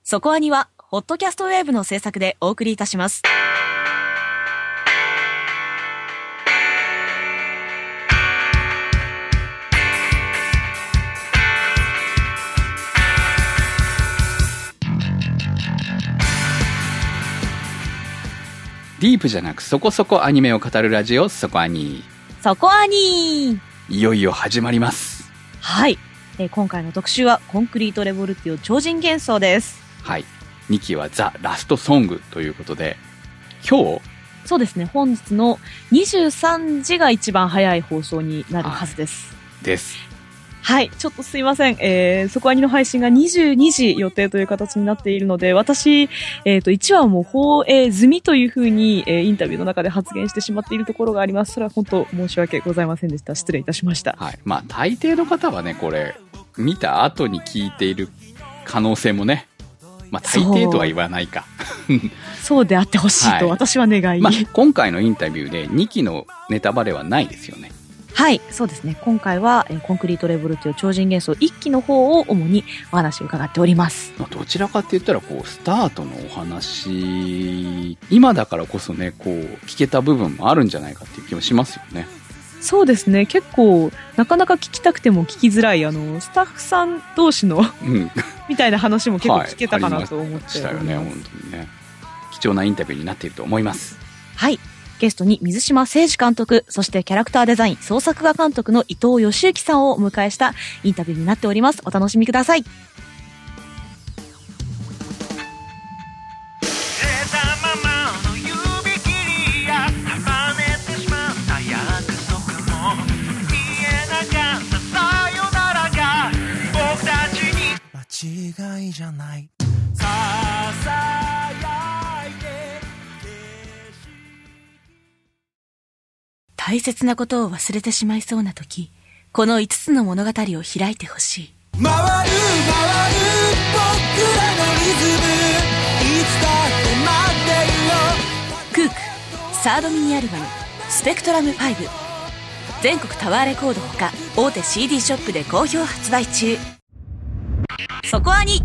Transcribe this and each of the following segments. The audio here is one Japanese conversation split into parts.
そこアニはホットキャストウェーブの制作でお送りいたします。 ディープじゃなくそこそこアニメを語るラジオ、そこアニ。 そこアニ。 いよいよ始まります。 はい、今回の特集はコンクリートレボルティオ超人幻想です。 はい、2期はザ・ラストソングということで、今日そうですね、本日の23時が一番早い放送になるはずです。 です。 はい、ちょっとすいません。そこアニの配信が22時予定という形になっているので、私、1話も放映済みというふうに、インタビューの中で発言してしまっているところがあります。それは本当申し訳ございませんでした。失礼いたしました。 はい。まあ、大抵の方はね、これ、見た後に聞いている可能性もね、まあ、大抵とは言わないか。 そうであってほしいと私は願い。 まあ、今回のインタビューで2期のネタバレはないですよね。 はい、そうですね。今回はコンクリートレボルティオ超人幻想1期の方を主にお話を伺っております。 どちらかって言ったらこうスタートのお話、今だからこそね、こう聞けた部分もあるんじゃないかっていう気もしますよね。 そうですね。結構なかなか聞きたくても聞きづらいスタッフさん同士の、みたいな話も結構聞けたかなと思って、はい、 したよね。本当にね、貴重なインタビューになっていると思います。 はい。ゲストに水島誠二監督、そしてキャラクターデザイン創作画監督の伊藤義行さんをお迎えしたインタビューになっております。お楽しみください。 間違いじゃない。 大切なことを忘れてしまいそうな時、この5つの物語を開いてほしい。 回る回る僕らのリズム、いつだって待ってるよ。 クークサードミニアルバムスペクトラム5、全国タワーレコードほか大手 CD ショップで好評発売中。そこアニ。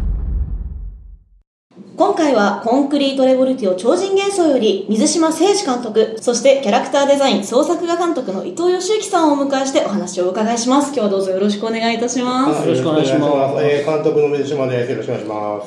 今回はコンクリートレボルティオ超人幻想より水島誠二監督、そしてキャラクターデザイン創作画監督の伊藤義行さんをお迎えしてお話をお伺いします。今日はどうぞよろしくお願いいたします。 よろしくお願いします。監督の水島です。よろしくお願いします。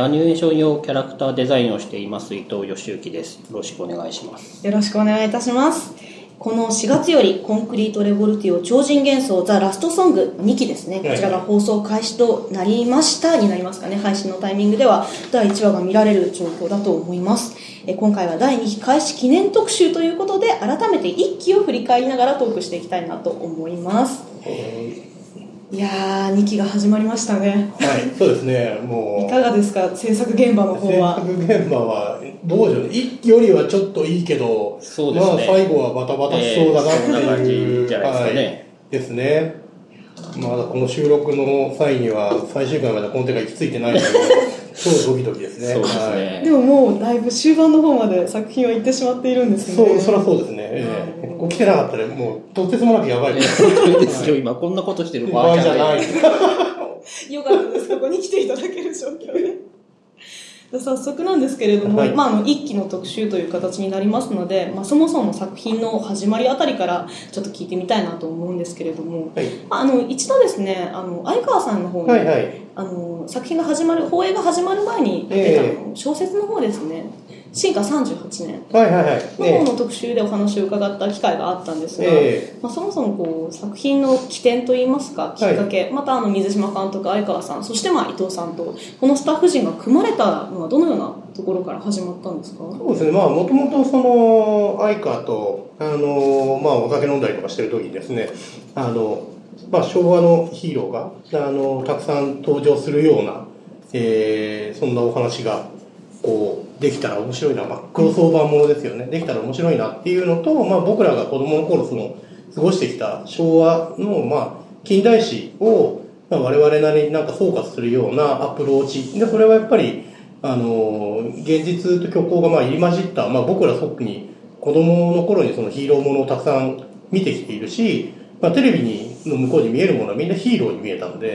アニメーション用キャラクターデザインをしています伊藤義行です。よろしくお願いします。 よろしくお願いいたします。この4月よりコンクリートレボルティオ超人幻想ザ・ラストソング2期ですね、こちらが放送開始となりましたになりますかね。配信のタイミングでは第1話が見られる状況だと思います。今回は第2期開始記念特集ということで、改めて1期を振り返りながらトークしていきたいなと思います。いやー、2期が始まりましたね。 はい、そうですね。もういかがですか、制作現場の方は。 制作現場はどうでしょうね。1期よりはちょっといいけど、 そうですね、 まあ最後はバタバタしそうだなっていう、 そんな感じじゃないですかね。はい、 ですね。まだこの収録の際には最終回までこの手が行き着いてないので超ドキドキですね。 そうですね、 はい、 でももうだいぶ終盤の方まで作品は行ってしまっているんですね。 そりゃそうですね。ここ来てなかったらもうとてつもなくやばいです。 本当ですよ、今こんなことしてる場合じゃない。 よかったです、ここに来ていただける状況で。早速なんですけれども、はい、1期の特集という形になりますので、そもそも作品の始まりあたりからちょっと聞いてみたいなと思うんですけれども、はい、一度ですね、相川さんの方に、はいはい、作品が始まる、放映が始まる前に出た小説の方ですね、進化38年の方の特集でお話を伺った機会があったんですが、そもそもこう作品の起点といいますか、きっかけ、また水島監督、相川さん、そして伊藤さんとこのスタッフ陣が組まれたのはどのようなところから始まったんですか？ そうですね、もともとその相川とお酒飲んだりとかしてる時にですね、昭和のヒーローがたくさん登場するような、そんなお話がこうできたら面白いな、クロスオーバーものですよね、できたら面白いなっていうのと、僕らが子供の頃過ごしてきた昭和の近代史を、我々なりになんか総括するようなアプローチで、それはやっぱり現実と虚構が入り混じった、僕ら特に子供の頃にそのヒーローものをたくさん見てきているし、テレビの向こうに見えるものはみんなヒーローに見えたので、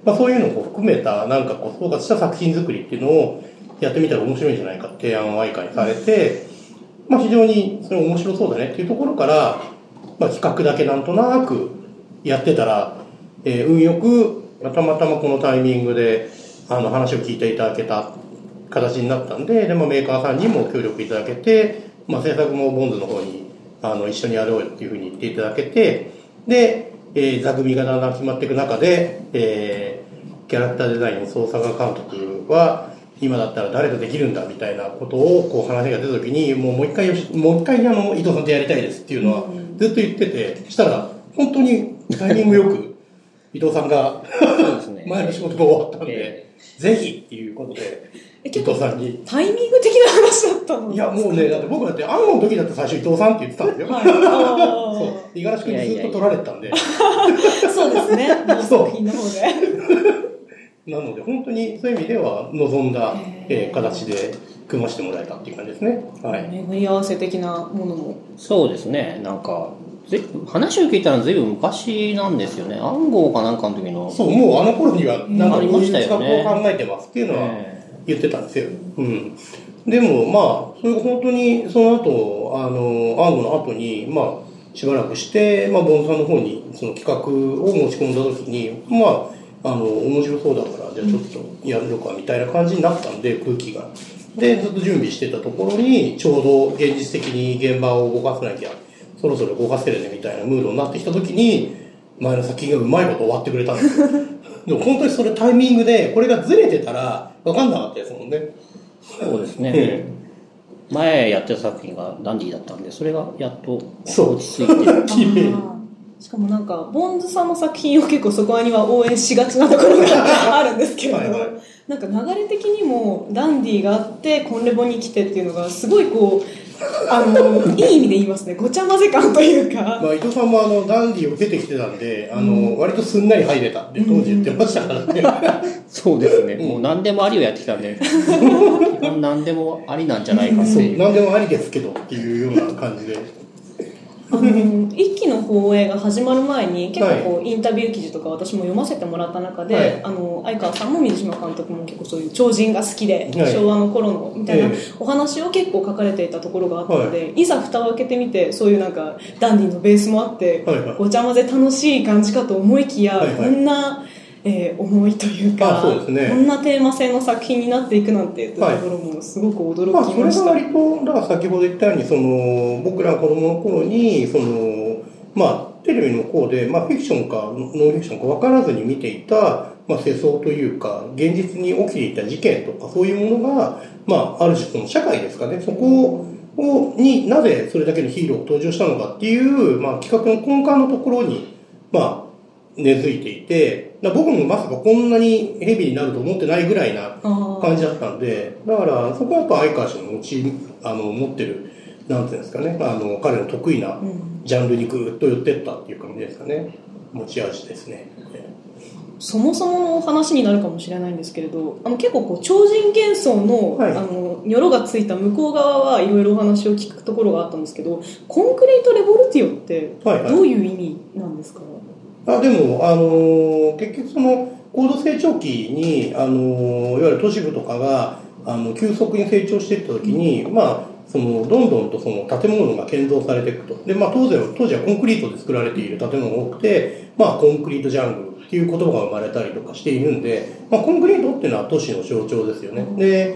まあ、そういうのを含めたなんかこう総括した作品作りっていうのをやってみたら面白いんじゃないかって提案を愛花にされて、まあ、非常にそれ面白そうだねっていうところから、まあ、企画だけなんとなくやってたら、運よくたまたまこのタイミングで話を聞いていただけた形になったんで、まあ、メーカーさんにも協力いただけて、まあ、制作もボンズの方に一緒にやろうよっていうふうに言っていただけて、で、座組がだんだん決まっていく中で、キャラクターデザインの総作画監督は今だったら誰とできるんだみたいなことをこう話が出た時にもう一回伊藤さんとやりたいですっていうのはずっと言ってて、したら本当にタイミングよく伊藤さんがそうですね、前の仕事が終わったんで、ぜひっていうことで伊藤さんにタイミング的な話だったの？ いやもうね、だって僕だって暗号の時だって最初伊藤さんって言ってたんですよ。はい、そう。五十嵐君にずっと取られてたんで。 そうですね。作品の方で。 なので本当にそういう意味では望んだ、形で組ませてもらえたっていう感じですね。はい。 巡り合わせ的なものも。 そうですね。なんか話を聞いたらずいぶん昔なんですよね。暗号かなんかの時の。 そう、もうあの頃にはなんかこういう企画を考えてますっていうのは言ってたんですよ。うん。でもまあそれが本当にその後暗号の後にまあしばらくしてまあボンさんの方にその企画を持ち込んだ時にまあ面白そうだからじゃあちょっとやるのかみたいな感じになったんで、空気がでずっと準備してたところにちょうど現実的に現場を動かさなきゃそろそろ動かせるねみたいなムードになってきた時に前の作品がうまいこと終わってくれたんですよでも本当にそれタイミングでこれがずれてたら分かんなかったですもんね。 そうですね、前やってた作品がダンディーだったんでそれがやっと落ち着いてしかもなんかボンズさんの作品を結構そこには応援しがちなところがあるんですけどはい、なんか流れ的にもダンディーがあってコンレボに来てっていうのがすごいこういい意味で言いますね、ごちゃ混ぜ感というか、 まあ、伊藤さんもダンディーを出てきてたんで割とすんなり入れたって当時言ってましたからねそうですね、もう何でもありをやってきたんで基本何でもありなんじゃないかっていう何でもありですけどっていうような感じで一期の放映が始まる前に結構こうインタビュー記事とか私も読ませてもらった中で、相川さんも水島監督も結構そういう超人が好きで、昭和の頃のみたいなお話を結構書かれていたところがあったので、いざ蓋を開けてみてそういうなんかダンディのベースもあって、ごちゃ混ぜ楽しい感じかと思いきや、こんな重いというかそうですね、 こんなテーマ性の作品になっていくなんてというところもすごく驚きました。 それが割とだから先ほど言ったように僕ら子供の頃にテレビの方で、フィクションかノンフィクションか分からずに見ていた、世相というか現実に起きていた事件とかそういうものが、ある種その社会ですかね、そこになぜそれだけのヒーローが登場したのかっていう、企画の根幹のところに根付いていて、僕もまさかこんなにヘビーになると思ってないぐらいな感じだったんで、だからそこはやっぱ相川氏の持ってるなんていうんですかね、彼の得意なジャンルにぐーっと寄ってったっていう感じですかね、持ち味ですね。 そもそものお話になるかもしれないんですけれど、結構こう超人幻想の、ニョロがついた向こう側はいろいろお話を聞くところがあったんですけど、コンクリートレボルティオってどういう意味なんですか？ でも結局その高度成長期にいわゆる都市部とかが急速に成長していった時に、どんどんとその建物が建造されていくと。で、当時はコンクリートで作られている建物が多くて、コンクリートジャングルっていう言葉が生まれたりとかしているんで、コンクリートっていうのは都市の象徴ですよね。で、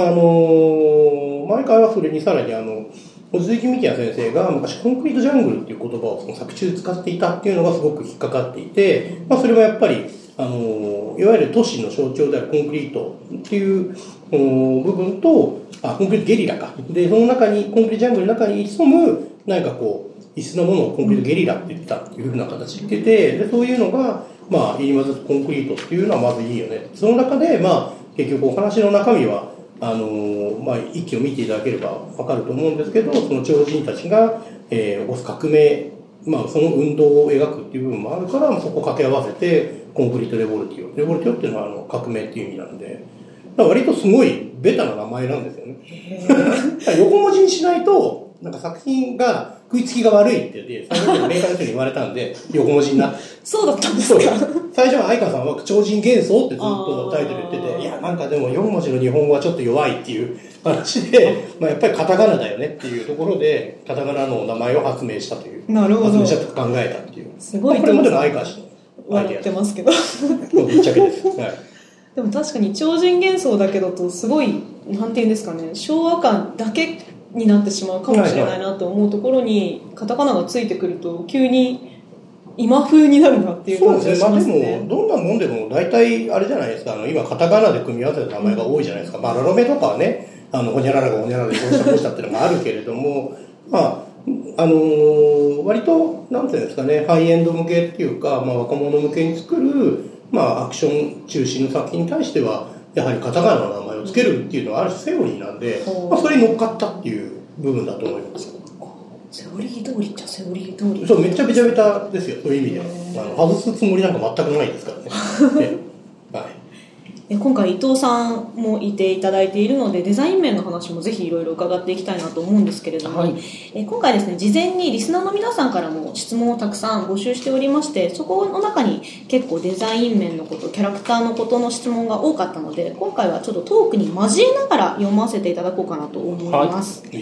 毎回はそれにさらに小鈴木幹也先生が昔コンクリートジャングルっていう言葉をその作中で使っていたっていうのがすごく引っかかっていて、それはやっぱりいわゆる都市の象徴であるコンクリートっていう部分とコンクリートゲリラかで、その中にコンクリートジャングルの中に潜む何かこう異質なものをコンクリートゲリラって言ったっていうふうな形で言ってて、でそういうのが入り混ぜたコンクリートっていうのはまずいいよね。その中で結局お話の中身は一気を見ていただければ分かると思うんですけど、その超人たちが、起こす革命、その運動を描くっていう部分もあるから、そこを掛け合わせてコンクリートレボルティオっていうのは革命っていう意味なんで、割とすごいベタな名前なんですよね横文字にしないとなんか作品が食いつきが悪いって言って、最初にメーカーの人に言われたんで、横文字になって。 そうだったんですか。 最初は相川さんは超人幻想ってずっとタイトル言ってて、いや、なんかでも4文字の日本語はちょっと弱いっていう話で、まあやっぱりカタカナだよねっていうところで、カタカナの名前を発明したという。 なるほど。 発明したと考えたっていう。 すごい。 これまでの相川氏のアイデア。 笑ってますけど。 ぶっちゃけです。はい。 でも確かに超人幻想だけだとすごいなんていうんですかね、昭和感だけになってしまうかもしれないなと思うところにカタカナがついてくると急に今風になるなっていう感じがしますね。 そうですね。まあでもどんなもんでも大体あれじゃないですか、今カタカナで組み合わせた名前が多いじゃないですか。バラロメとかはね、ホニャララがホニャララでこうしたこうしたっていうのがあるけれども、まあ割となんていうんですかね、ハイエンド向けっていうか、まあ若者向けに作るまあアクション中心の作品に対してはやはりカタカナの名前を付けるっていうのはある種セオリーなんで、まあそれに乗っかったっていう部分だと思います。 セオリー通りっちゃセオリー通り。 そう、めっちゃベタベタですよ、そういう意味では。外すつもりなんか全くないですからね。はい。 今回伊藤さんもいていただいているので、デザイン面の話もぜひいろいろ伺っていきたいなと思うんですけれども、はい、今回ですね、事前にリスナーの皆さんからも質問をたくさん募集しておりまして、そこの中に結構デザイン面のこと、キャラクターのことの質問が多かったので、今回はちょっとトークに交えながら読ませていただこうかなと思います。はい、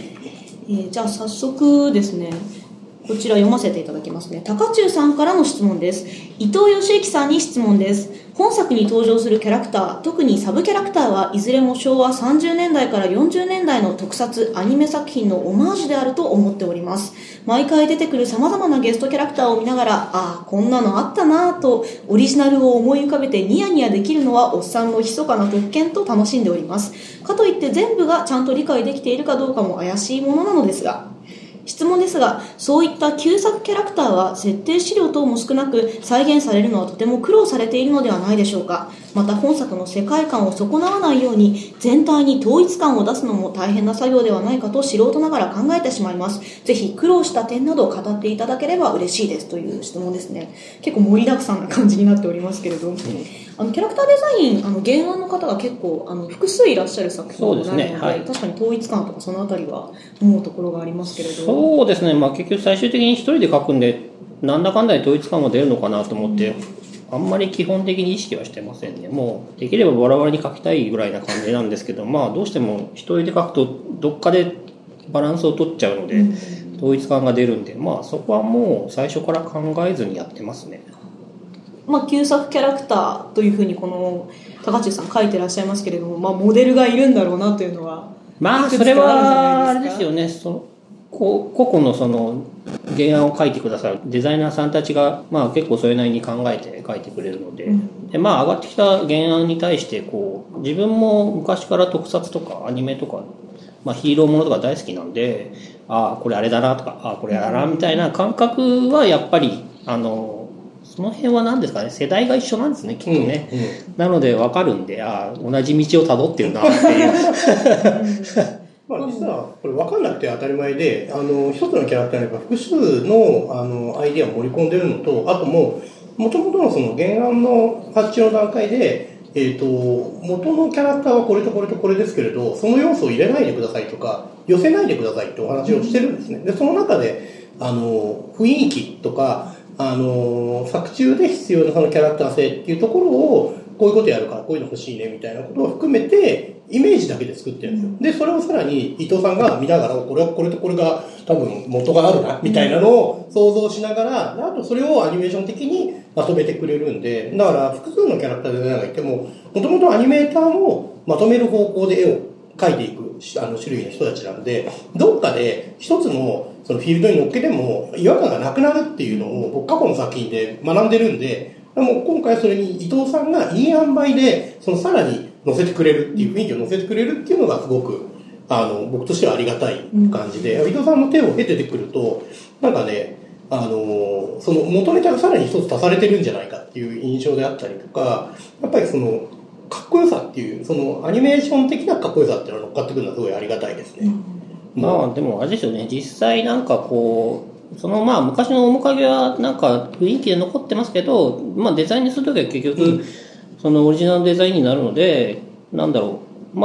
じゃあ早速ですね、こちら読ませていただきますね。高中さんからの質問です。伊藤義之さんに質問です。本作に登場するキャラクター、特にサブキャラクターはいずれも昭和30年代から40年代の特撮アニメ作品のオマージュであると思っております。毎回出てくる様々なゲストキャラクターを見ながら、ああ、こんなのあったなぁとオリジナルを思い浮かべてニヤニヤできるのはおっさんの密かな特権と楽しんでおります。かといって全部がちゃんと理解できているかどうかも怪しいものなのですが、質問ですが、そういった旧作キャラクターは設定資料等も少なく再現されるのはとても苦労されているのではないでしょうか。また本作の世界観を損なわないように全体に統一感を出すのも大変な作業ではないかと素人ながら考えてしまいます。ぜひ苦労した点などを語っていただければ嬉しいですという質問ですね。結構盛りだくさんな感じになっておりますけれど、キャラクターデザイン原案の方が結構複数いらっしゃる作品になるの で、はい、確かに統一感とかそのあたりは思うところがありますけれど。 そうですね、まあ、結局最終的に一人で書くんでなんだかんだで統一感は出るのかなと思って、あんまり基本的に意識はしてませんね。もうできればバラバラに書きたいぐらいな感じなんですけど、まあどうしても一人で書くとどっかでバランスを取っちゃうので、統一感が出るんで、まあそこはもう最初から考えずにやってますね。 まあ、旧作キャラクターというふうにこの高知さん書いてらっしゃいますけれども、まあ、モデルがいるんだろうなというのはまあそれはあれですよね。個々のその原案を書いてくださるデザイナーさんたちが、まあ、結構それなりに考えて書いてくれるので、でまあ上がってきた原案に対してこう自分も昔から特撮とかアニメとか、まあ、ヒーローものとか大好きなんで、ああこれあれだなとか、ああこれあれだなみたいな感覚はやっぱりその辺は何ですかね、世代が一緒なんですねきっとね、なので分かるんで、ああ同じ道をたどってるなっていうまあ実はこれ分かんなくて当たり前で、一つのキャラクターに複数のアイデアを盛り込んでるのと、あともともとのその原案の発注の段階で、元のキャラクターはこれとこれとこれですけれど、その要素を入れないでくださいとか寄せないでくださいってお話をしてるんですね。でその中で雰囲気とか作中で必要なそのキャラクター性っていうところをこういうことやるからこういうの欲しいねみたいなことを含めてイメージだけで作ってるんですよ。でそれをさらに伊藤さんが見ながらこれとこれが多分元があるなみたいなのを想像しながら、あとそれをアニメーション的にまとめてくれるんで、だから複数のキャラクターデザイナーがいてももともとアニメーターもまとめる方向で絵を描いていく種類の人たちなんで、どっかで一つのそのフィールドに乗っけても違和感がなくなるっていうのを僕過去の作品で学んでるんで、もう今回それに伊藤さんがいい塩梅でそのさらに乗せてくれるっていう雰囲気を乗せてくれるっていうのがすごく僕としてはありがたい感じで、伊藤さんの手を経てくるとなんかねその元ネタがさらに一つ足されてるんじゃないかっていう印象であったりとか、やっぱりそのかっこよさっていうそのアニメーション的なかっこよさっていうのが乗っかってくるのはすごいありがたいですね。 まあでもあれですよね、実際なんかこうそのまあ昔の面影はなんか雰囲気で残ってますけど、まあデザインにするときは結局そのオリジナルデザインになるので、なんだろう、まあ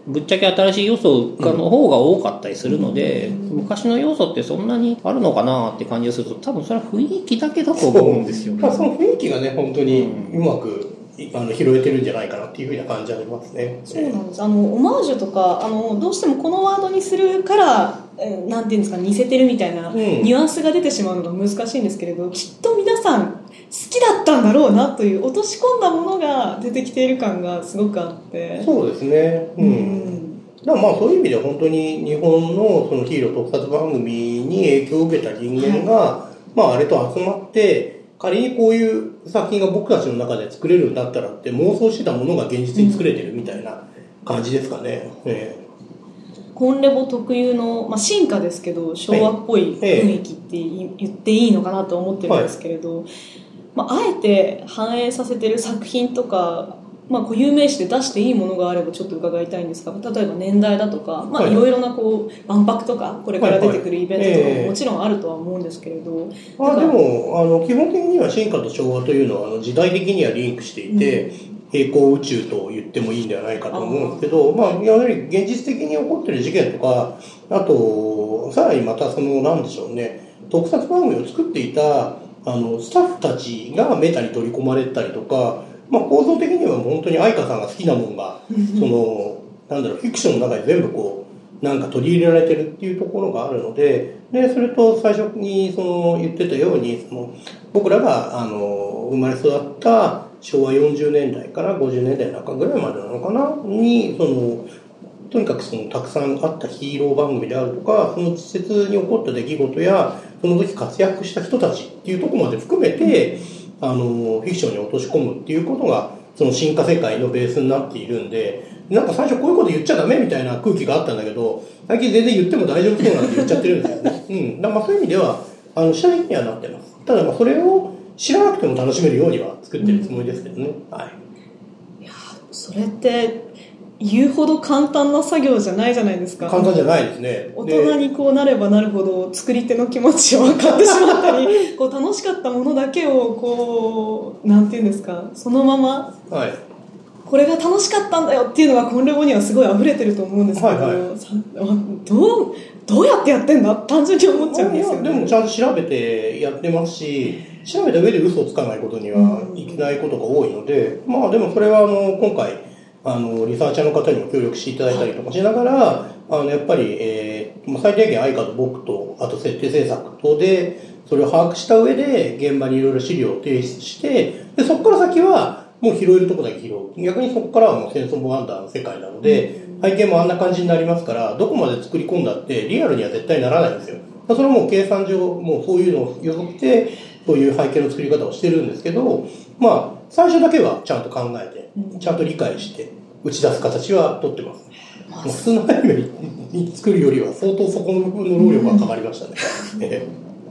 ぶっちゃけ新しい要素の方が多かったりするので、昔の要素ってそんなにあるのかなって感じがすると、多分それは雰囲気だけだと思うんですよね。 その雰囲気がね、本当にうまく拾えてるんじゃないかなっていうふうな感じありますね。 そうなんです。オマージュとかどうしてもこのワードにするからなんていうんですか、似せてるみたいなニュアンスが出てしまうのが難しいんですけれど、きっと皆さん好きだったんだろうなという落とし込んだものが出てきている感がすごくあって。 そうですね。だからまあそういう意味では本当に日本のそのヒーロー特撮番組に影響を受けた人間が、まああれと集まって、仮にこういう作品が僕たちの中で作れるんだったらって妄想してたものが現実に作れてるみたいな感じですかね。 コンレボ特有の、進化ですけど昭和っぽい雰囲気って言っていいのかなと思ってるんですけれど、あえて反映させてる作品とか、固有名詞で出していいものがあればちょっと伺いたいんですが、例えば年代だとか、いろいろな万博とかこれから出てくるイベントとかももちろんあるとは思うんですけれど、 でも基本的には進化と昭和というのは時代的にはリンクしていて、平行宇宙と言ってもいいんではないかと思うんですけど、やはり現実的に起こっている事件とか、あとさらにまたなんでしょうね、特撮番組を作っていたスタッフたちがメタに取り込まれたりとか、構造的には本当に愛花さんが好きなものがフィクションの中で全部なんか取り入れられてるっていうところがあるので、それと最初に言ってたように僕らが生まれ育った昭和40年代から50年代中ぐらいまでなのかなにとにかくたくさんあったヒーロー番組であるとか、その実際に起こった出来事やその時活躍した人たちっていうところまで含めてフィクションに落とし込むっていうことがその進化世界のベースになっているんで、なんか最初こういうこと言っちゃダメみたいな空気があったんだけど、最近全然言っても大丈夫そうなんて言っちゃってるんですよね。だからそういう意味では下着にはなってます。ただそれを知らなくても楽しめるようには作ってるつもりですけどね。 いやそれって言うほど簡単な作業じゃないじゃないですか。 簡単じゃないですね。 大人になればなるほど作り手の気持ちを分かってしまったり楽しかったものだけをなんていうんですか、そのまま、これが楽しかったんだよっていうのがコンレボにはすごい溢れてると思うんですけど、どうやってやってんだ単純に思っちゃうんですよね。 でもちゃんと調べてやってますし、調べた上で嘘をつかないことにはいけないことが多いので、でもそれは今回リサーチャーの方にも協力していただいたりとかしながら、やっぱり、最低限愛花と僕とあと設定制作等でそれを把握した上で現場にいろいろ資料を提出して、でそこから先はもう拾えるとこだけ拾う。逆にそこからはもう戦争もワンダーの世界なので、背景もあんな感じになりますから、どこまで作り込んだってリアルには絶対ならないんですよ。それはもう計算上もうそういうのを予測してそういう背景の作り方をしてるんですけど、最初だけはちゃんと考えてちゃんと理解して打ち出す形は取ってます。普通のアニメに作るよりは相当そこの部分の労力がかかりましたね。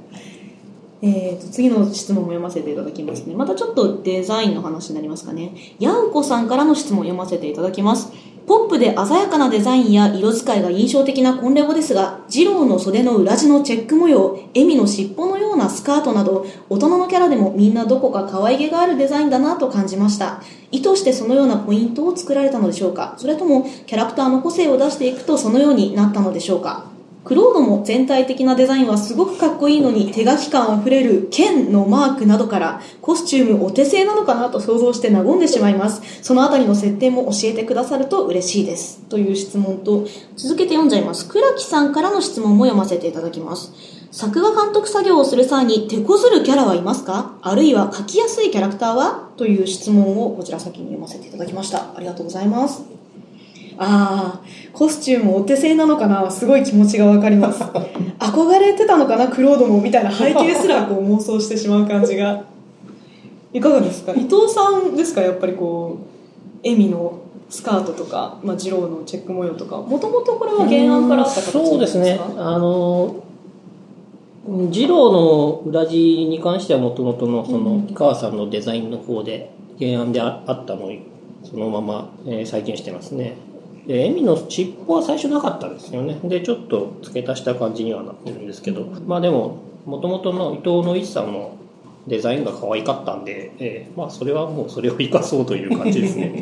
次の質問も読ませていただきますね。またちょっとデザインの話になりますかね。やうこさんからの質問を読ませていただきます。ポップで鮮やかなデザインや色使いが印象的なコンレボですが、ジローの袖の裏地のチェック模様、エミの尻尾のようなスカートなど、大人のキャラでもみんなどこか可愛げがあるデザインだなと感じました。意図してそのようなポイントを作られたのでしょうか、それともキャラクターの個性を出していくとそのようになったのでしょうか。クロードも全体的なデザインはすごくかっこいいのに、手書き感あふれる剣のマークなどからコスチュームお手製なのかなと想像して和んでしまいます。そのあたりの設定も教えてくださると嬉しいです、という質問と、続けて読んじゃいます。倉木さんからの質問も読ませていただきます。作画監督作業をする際に手こずるキャラはいますか、あるいは描きやすいキャラクターは、という質問をこちら先に読ませていただきました。ありがとうございます。コスチュームお手製なのかな、すごい気持ちがわかります。憧れてたのかなクロードも、みたいな背景すら妄想してしまう感じが。いかがですか、伊藤さんですか。やっぱりエミのスカートとか、ジローのチェック模様とか、もともとこれは原案からあった形なんですか。 そうですね、ジローの裏地に関してはもともとの井川さんのデザインの方で原案であったのをそのまま再現してますね。でエミの尻尾は最初なかったんですよね。でちょっと付け足した感じにはなってるんですけど、でももともとの伊藤の一さんのデザインが可愛かったんで、それはもうそれを生かそうという感じですね。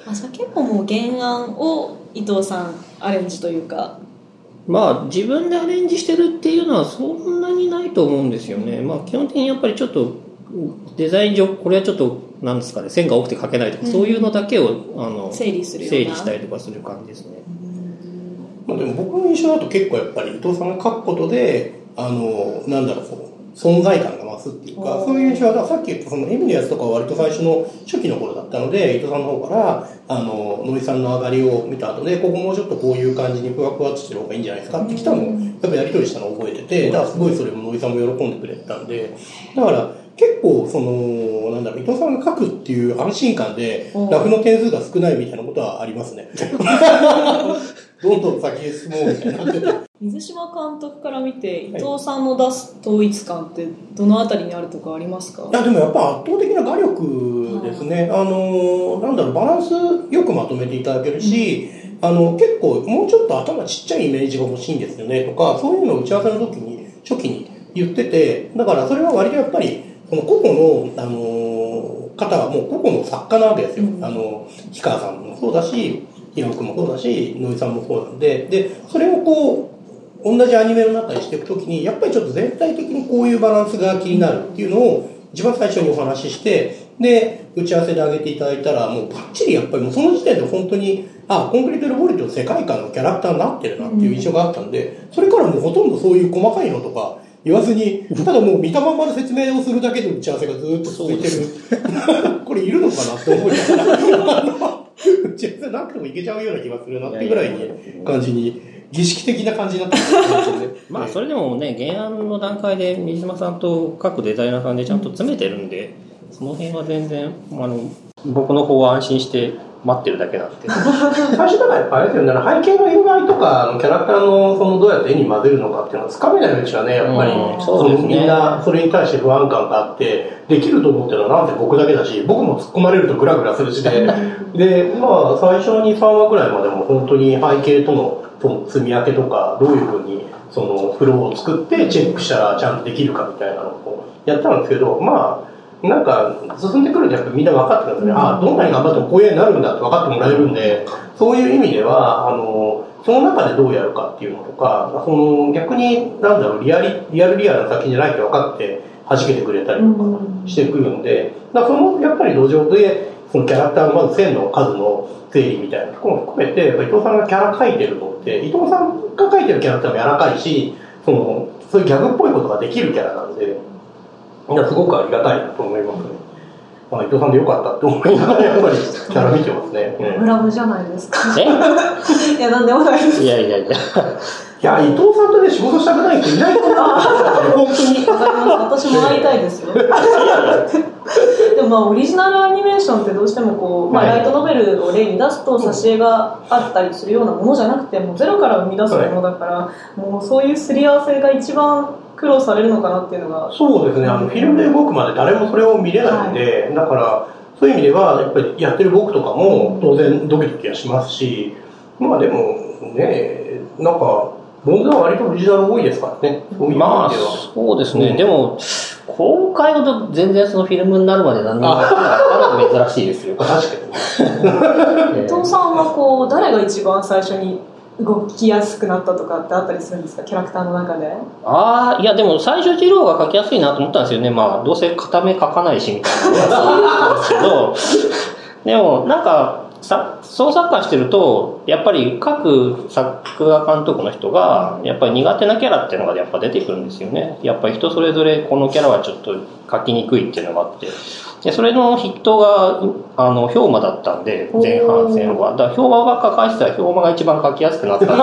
じゃあ結構もう原案を伊藤さんアレンジというか。 まあ自分でアレンジしてるっていうのはそんなにないと思うんですよね。まあ基本的にやっぱりちょっとデザイン上これはちょっとなんですかね、線が多くて描けないとか、そういうのだけを整理するような整理したりとかする感じですね。 まあ、でも僕の印象だと結構やっぱり伊藤さんが書くことでなんだろう、存在感が増すっていうか、そういう印象はさっき言ったそのエミのやつとかは割と最初の初期の頃だったので、伊藤さんの方から野井さんの上がりを見た後で、ここもうちょっとこういう感じにふわふわっとしてる方がいいんじゃないですかって来たのをやっぱやり取りしたのを覚えてて、だからすごいそれも野井さんも喜んでくれてたんで、だから結構なんだろう、伊藤さんが書くっていう安心感でラフの点数が少ないみたいなことはありますね。どんどん先へ進もうみたいになってて。 水島監督から見て伊藤さんの出す統一感ってどのあたりにあるとかありますか？ いやでもやっぱ圧倒的な画力ですね。なんだろう、バランスよくまとめていただけるし、結構もうちょっと頭ちっちゃいイメージが欲しいんですよねとか、そういうのを打ち合わせの時に初期に言ってて、だからそれは割とやっぱりその個々の方はもう個々の作家なわけですよ。氷川さんもそうだし、平野君もそうだし、野井さんもそうなんで、それを同じアニメの中にしていくときに、やっぱりちょっと全体的にこういうバランスが気になるっていうのを一番最初にお話しして、で、打ち合わせで上げていただいたら、もうバッチリやっぱりもうその時点で本当に、コンクリート・レボリュートの世界観のキャラクターになってるなっていう印象があったんで、それからもうほとんどそういう細かいのとか言わずに、ただもう見たまんまの説明をするだけで打ち合わせがずっと続いてる。これいるのかなって思いながら、打ち合わせなくてもいけちゃうような気がするなっていうぐらいに感じに、儀式的な感じになってますね。 まあそれでもね、原案の段階で水島さんと各デザイナーさんでちゃんと詰めてるんで、その辺は全然僕の方は安心して待ってるだけなんで。 最初だからやっぱあれですよね、背景の色合いとかキャラクターのどうやって絵に混ぜるのかっていうのはつかめないうちはね、やっぱり、 そうですね、 みんなそれに対して不安感があってできると思ってるのはなんで僕だけだし、僕も突っ込まれるとグラグラするしで、でまあ最初に3話ぐらいまでも本当に背景との積み分けとか、どういうふうにそのフローを作ってチェックしたらちゃんとできるかみたいなのをやったんですけど、まあなんか進んでくるとやっぱみんな分かってくるんですね。どんなに頑張ってもこういう絵になるんだって分かってもらえるんで、そういう意味ではその中でどうやるかっていうのとか、逆になんだろう、リアルな作品じゃないって分かって弾けてくれたりとかしてくるんで、だからやっぱり土壌でそのキャラクターのまず線の数の整理みたいなところも含めて、伊藤さんがキャラ描いてるのって伊藤さんが描いてるキャラクターも柔らかいし、そういうギャグっぽいことができるキャラなんで、すごくありがたいなと思いますね。伊藤さんでよかったって思いながらやっぱりキャラ見てますね。 ブラブじゃないですか。いや、なんでもないです。 いや、伊藤さんとね、仕事したくない人いないと思う。本当に。 わかります。私も会いたいですよ。でもオリジナルアニメーションってどうしてもライトノベルを例に出すと挿絵があったりするようなものじゃなくて、もうゼロから生み出すものだから、もうそういうすり合わせが一番苦労されるのかなっていうのが。そうですね、フィルムで動くまで誰もそれを見れないんで、だからそういう意味ではやっぱりやってる僕とかも当然ドキドキはしますし、まあでもね、なんかボンドは割とオリジナル多いですからね。 まあそうですね、でも公開ほど全然そのフィルムになるまで何年かなか珍しいですよ。 確かに。 伊藤さんは誰が一番最初に動きやすくなったとかってあったりするんですか、キャラクターの中で。 いやでも最初二郎が描きやすいなと思ったんですよね。まあどうせ片目描かないしみたいなですけど、でもなんか創作家してるとやっぱり各作画監督の人がやっぱり苦手なキャラっていうのがやっぱ出てくるんですよね。やっぱり人それぞれこのキャラはちょっと描きにくいっていうのがあって、でそれの筆頭が氷馬だったんで、前半戦はだから氷馬が描かせたら氷馬が一番描きやすくなったんで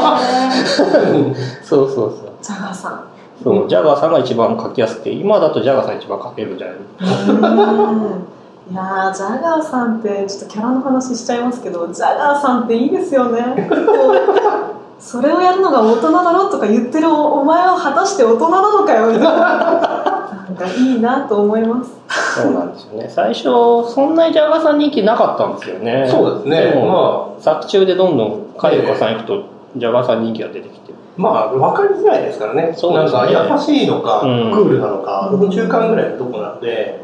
そうジャガーさん、 そうジャガーさんが一番描きやすくて、今だとジャガーさん一番描けるんじゃないいやー、ジャガーさんってちょっとキャラの話しちゃいますけど、ジャガーさんっていいですよね。それをやるのが大人だろとか言ってるお前は果たして大人なのかよみたいな、なんかいいなと思います。 そうなんですよね。最初そんなにジャガーさん人気なかったんですよね。 そうですね。 でも、作中でどんどん回を重ねていくとジャガーさん人気が出てきて、 まあ分かりづらいですからね。 そうですね。 なんか優しいのか、クールなのか、中間ぐらいのとこなんで、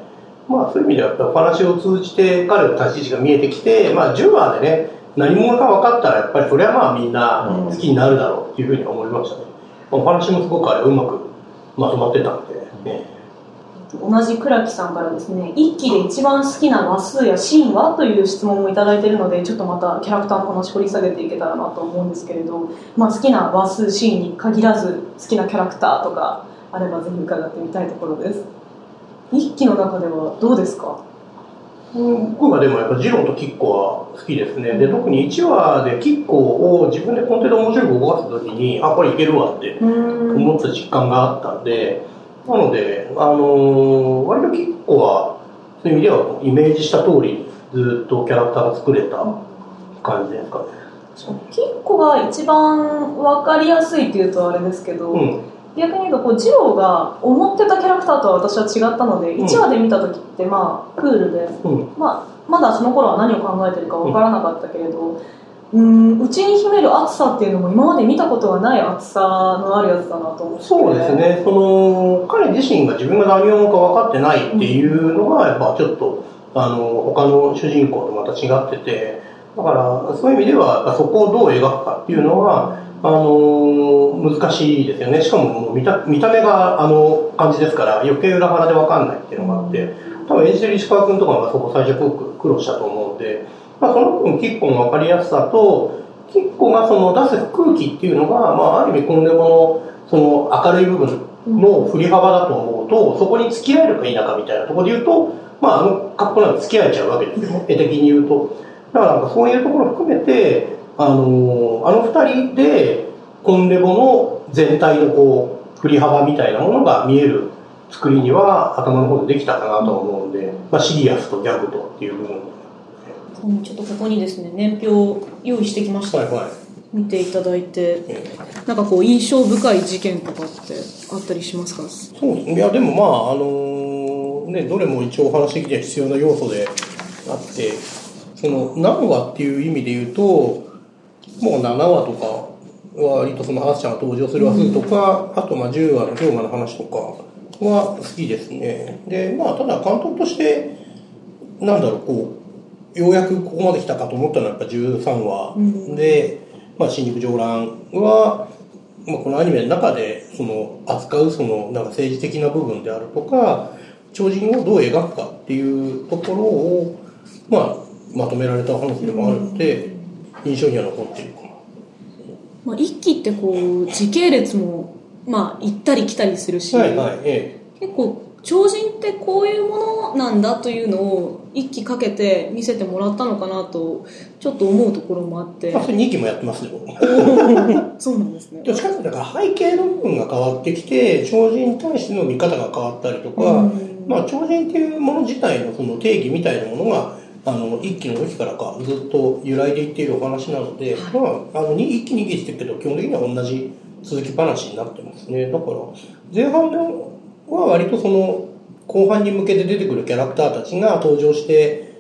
まあそういう意味ではやっぱりお話を通じて彼の立ち位置が見えてきて、まあ10話でね、何者か分かったらやっぱりそれはまあみんな好きになるだろうっていうふうに思いましたね。お話もすごくあれうまくまとまってたんで、ね。 同じ倉木さんからですね、一期で一番好きな話数やシーンはという質問もいただいているので、ちょっとまたキャラクターの話掘り下げていけたらなと思うんですけれど、まあ、好きな話数シーンに限らず好きなキャラクターとかあればぜひ伺ってみたいところです。一期の中ではどうですか？ 僕はでもやっぱ次郎とキッコは好きですね。で、特に1話でキッコを自分でコンテで面白く動かすときに、あ、これいけるわって思った実感があったんで、なので、割とキッコはそういう意味ではイメージした通りにずっとキャラクターが作れた感じですかね。 キッコが一番分かりやすいっていうとあれですけど、逆に言うとこう次郎が思ってたキャラクターとは私は違ったので、1話で見た時ってまあクールで、まだその頃は何を考えてるか分からなかったけれど、うちに秘める熱さっていうのも今まで見たことがない熱さのあるやつだなと思って。 そうですね。彼自身が自分が何者か分かってないっていうのがやっぱちょっと他の主人公とまた違ってて、だからそういう意味ではやっぱそこをどう描くかっていうのは難しいですよね。しかももう見た目が感じですから余計裏腹で分かんないっていうのがあって、多分演じてる石川君とかがそこ最初すごく苦労したと思うんで、まあ、その分キッコの分かりやすさとキッコがその出す空気っていうのが、まあ、ある意味今後のその明るい部分の振り幅だと思うと、そこに付き合えるか否かみたいなところで言うと、まあ、格好なんか付き合えちゃうわけですよ、絵的に言うと。だからなんかそういうところを含めて二人でコンレボの全体のこう振り幅みたいなものが見える作りには頭の方でできたかなと思うんで、まあ、シリアスとギャグとっていう部分。 ちょっとここにですね年表を用意してきました、見ていただいて、なんかこう印象深い事件とかってあったりしますか？ そうですね。いやでもまあね、どれも一応お話的には必要な要素であって、その何話っていう意味で言うと、もう7話とかは割とそのあーちゃんが登場する話数とか、あとまあ10話の龍馬の話とかは好きですね。でまあただ監督としてなんだろう、こうようやくここまで来たかと思ったのはやっぱ13話で、まあ、新宿上乱は、まあ、このアニメの中でその扱うそのなんか政治的な部分であるとか超人をどう描くかっていうところを、まあ、まとめられた話でもあるので印象には残っているかな。 まあ、一期ってこう時系列もまあ行ったり来たりするし、結構超人ってこういうものなんだというのを一期かけて見せてもらったのかなとちょっと思うところもあって、 それ2期もやってますよ。 そうなんですね。 しかしだから背景の部分が変わってきて超人に対しての見方が変わったりとか、まあ、超人っていうもの自体のその定義みたいなものが一期の時からかずっと揺らいでいっているお話なので、まあ、一期2期してるけど基本的には同じ続き話になってますね。だから前半は割とその後半に向けて出てくるキャラクターたちが登場して、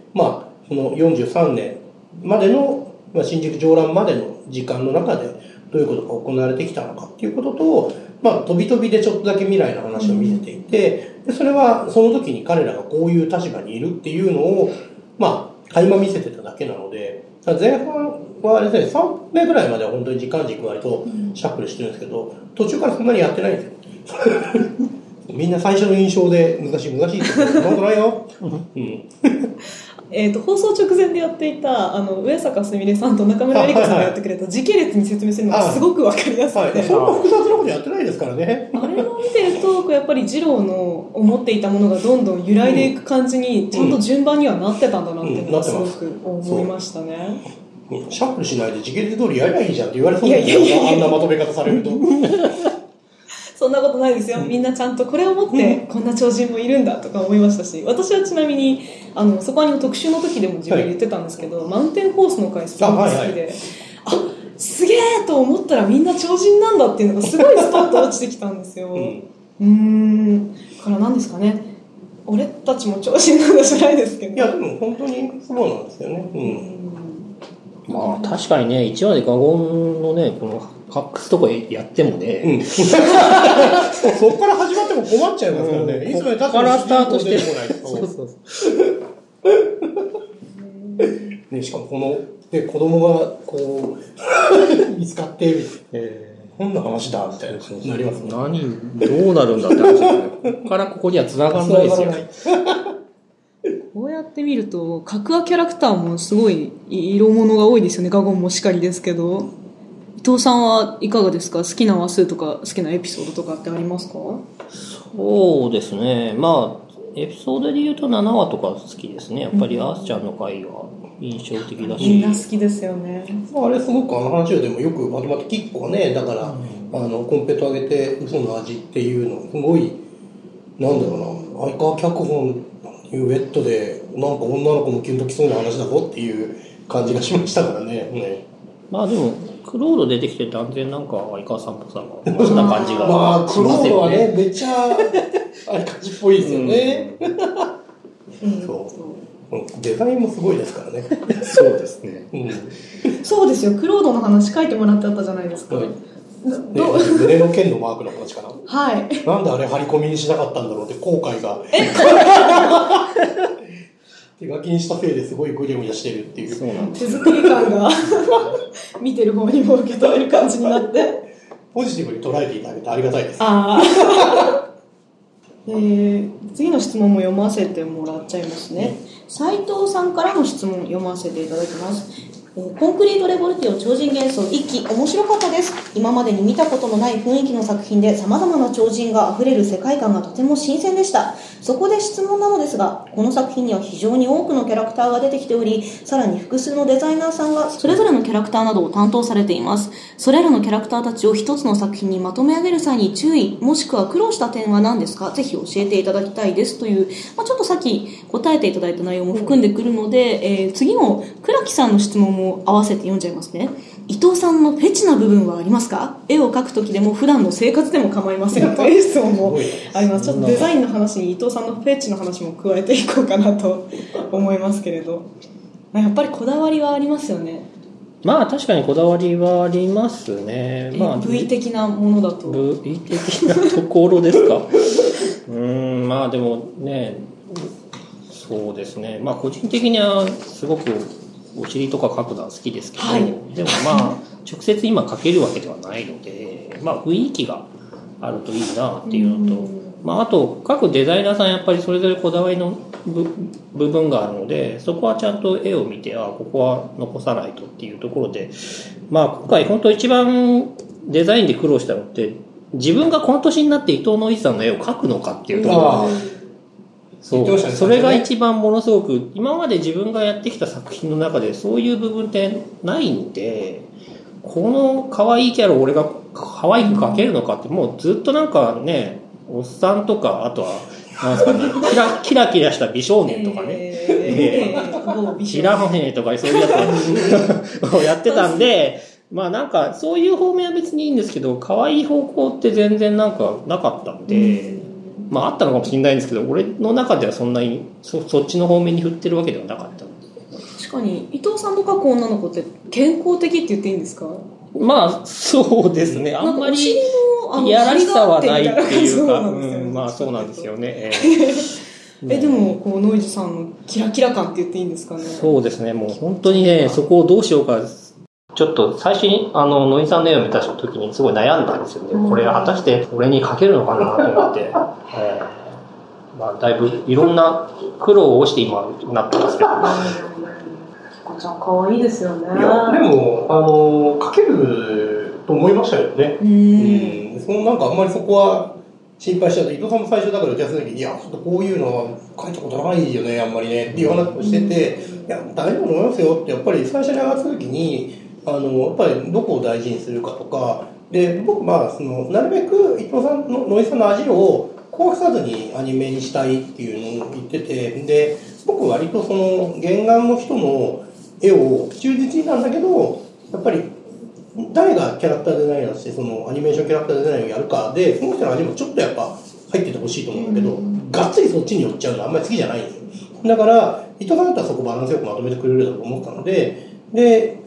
まあ、その43年までの、まあ、新宿上乱までの時間の中でどういうことが行われてきたのかっていうことと、まあ、飛び飛びでちょっとだけ未来の話を見せていて、でそれはその時に彼らがこういう立場にいるっていうのを、まあ、垣間見せてただけなので、前半はですね、3分目ぐらいまでは本当に時間軸割とシャッフルしてるんですけど、途中からそんなにやってないんですよ。みんな最初の印象で難しいってそんなことないよ。 放送直前でやっていた上坂すみれさんと中村江里子さんがやってくれた時系列に説明するのがすごく分かりやすくて、 そんな複雑なことやってないですからね。 あれを見てるとやっぱり二郎の思っていたものがどんどん揺らいでいく感じにちゃんと順番にはなってたんだなっていうのがすごく思いましたね。 シャッフルしないで時系列通りやりゃいいじゃんって言われそうなんですよ。あんなまとめ方されると。 そんなことないですよ。みんなちゃんとこれを持ってこんな超人もいるんだとか思いましたし、私はちなみにそこに特集の時でも自分で言ってたんですけど、マウンテンホースの回すごく好きで、すげえと思ったらみんな超人なんだっていうのがすごいスパッと落ちてきたんですよ。だから何ですかね、俺たちも超人なんだじゃないですけど、 いやでも本当にそうなんですよね。 まあ確かにね、1話でガゴンのね、この発掘とかやってもね、 そこから始まっても困っちゃいますからね。いつまで経ってもスタートして出てこないと。 そうそうね、しかもこの、ね、子供がこう見つかってみたいな、こんな話だみたいな感じになりますね。 どうなるんだって話ですね。ここからここには繋がらないですよ。 こうやって見ると各話キャラクターもすごい色物が多いですよね。ガゴンもしかりですけど、伊藤さんはいかがですか？好きな話数とか好きなエピソードとかってありますか？ そうですね、まあエピソードで言うと7話とか好きですね。やっぱりアースちゃんの回は印象的だし、 みんな好きですよね。 あれすごく話をでもよくまとまって、キッコがね、だから、コンペト上げて嘘の味っていうのすごい、なんだろうな、相川脚本にウェットでなんか女の子もキュンときそうな話だぞっていう感じがしましたからね。 まあでもクロード出てきて断然なんか相川さんっぽさがした感じがまあクロしますよードはね、 ね。 めっちゃあれ感じっぽいですよね。デザインもすごいですからね。 そうですね。 そうですよ、クロードの話書いてもらってあったじゃないですか。 胸の剣のマークの話かな。 はい。 なんであれ張り込みにしなかったんだろうって後悔が。手書きにしたせいですごいグリャグリャしてるっていう。 そうなんです。 手作り感が見てる方にも受け取れる感じになって。 ポジティブに捉えていただけてありがたいです。 次の質問も読ませてもらっちゃいますね。斉藤さんからの質問読ませていただきます。コンクリートレボルティオ超人幻想1期面白かったです。今までに見たことのない雰囲気の作品で様々な超人があふれる世界観がとても新鮮でした。そこで質問なのですが、この作品には非常に多くのキャラクターが出てきており、さらに複数のデザイナーさんがそれぞれのキャラクターなどを担当されています。それらのキャラクターたちを一つの作品にまとめ上げる際に注意もしくは苦労した点は何ですか？ぜひ教えていただきたいですという、ちょっとさっき答えていただいた内容も含んでくるので、次の倉木さんの質問も合わせて読んじゃいますね。伊藤さんのフェチな部分はありますか？絵を描くときでも普段の生活でも構いませんという質問もあります。ちょっとデザインの話に伊藤さんのフェチの話も加えていこうかなと思いますけれど、やっぱりこだわりはありますよね。 まあ確かにこだわりはありますね。まあ部位的なものだと。 部位的なところですか？まあでもね、そうですね。まあ個人的にはすごくお尻とか描くのは好きですけど、 はい、 でもまあ直接今描けるわけではないので、まあ雰囲気があるといいなっていうのと、まああと各デザイナーさんやっぱりそれぞれこだわりの部分があるので、そこはちゃんと絵を見て、ここは残さないとっていうところで、まあ今回本当一番デザインで苦労したのって自分がこの年になって伊藤野一さんの絵を描くのかっていうところで、それが一番ものすごく今まで自分がやってきた作品の中でそういう部分ってないんで、この可愛いキャラを俺が可愛く描けるのかって、もうずっとなんかね、おっさんとか、あとはなんですかね、キラキラした美少年とかね、キラホネとかそういうやつをやってたんで、まあなんかそういう方面は別にいいんですけど、可愛い方向って全然なんかなかったんで、まああったのかもしれないんですけど、俺の中ではそんなに そっちの方面に振ってるわけではなかったので。 確かに伊藤さんと描く女の子って健康的って言っていいんですか？まあそうですね、あんまりいやらしさはないっていうか、まあそうなんですよね。 でもこうノイズさんのキラキラ感って言っていいんですかね？ そうですね、もう本当にね、そこをどうしようか、ちょっと最初にノイズさんの絵を見た時にすごい悩んだんですよね。これ果たして俺に描けるのかなと思って、まあだいぶいろんな苦労をして今なってますけど。 ちゃん可愛いですよね。 いやでも描けると思いましたよね。そのなんかあんまりそこは心配しちゃうと、伊藤さんも最初だから打ち合わせの時に、いやちょっとこういうのは描いたことないよねあんまりねっていう話をしてて、いや大丈夫だと思いますよって、やっぱり最初に上がった時にやっぱりどこを大事にするかとかで、僕なるべく伊藤さんのノイズさんの味を壊さずにアニメにしたいっていうのを言ってて、で僕割とその原画の人の絵を忠実なんだけど、やっぱり誰がキャラクターデザイナーしてそのアニメーションキャラクターデザイナーをやるかで、その人の味もちょっとやっぱ入っててほしいと思うけど、がっつりそっちに寄っちゃうのはあんまり好きじゃないんですよ。だから伊藤さんだったらそこバランスよくまとめてくれるだと思ったので、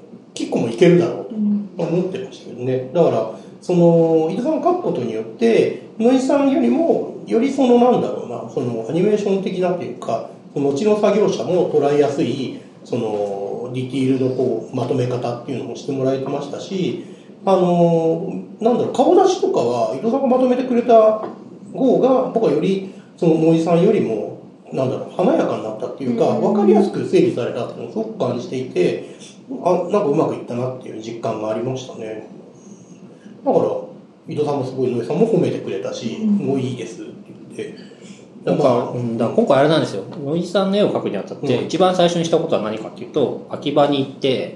個もいけるだろうと思ってましたけどね。だからその井戸さんが書くことによって野井さんよりもよりそのなんだろうな、そのアニメーション的なというか、後の作業者も捉えやすいそのディティールのこうまとめ方っていうのもしてもらえてましたし、なんだろう、顔出しとかは井戸さんがまとめてくれた方が僕はよりその野井さんよりもなんだろう、華やかになったっていうか、分かりやすく整理されたっていうのをすごく感じていて、なんかうまくいったなっていう実感がありましたね。だから井戸さんもすごい、野井さんも褒めてくれたし、すごいいいですって言って。 だから今回あれなんですよ、野井さんの絵を描くにあたって、一番最初にしたことは何かっていうと、秋葉に行って、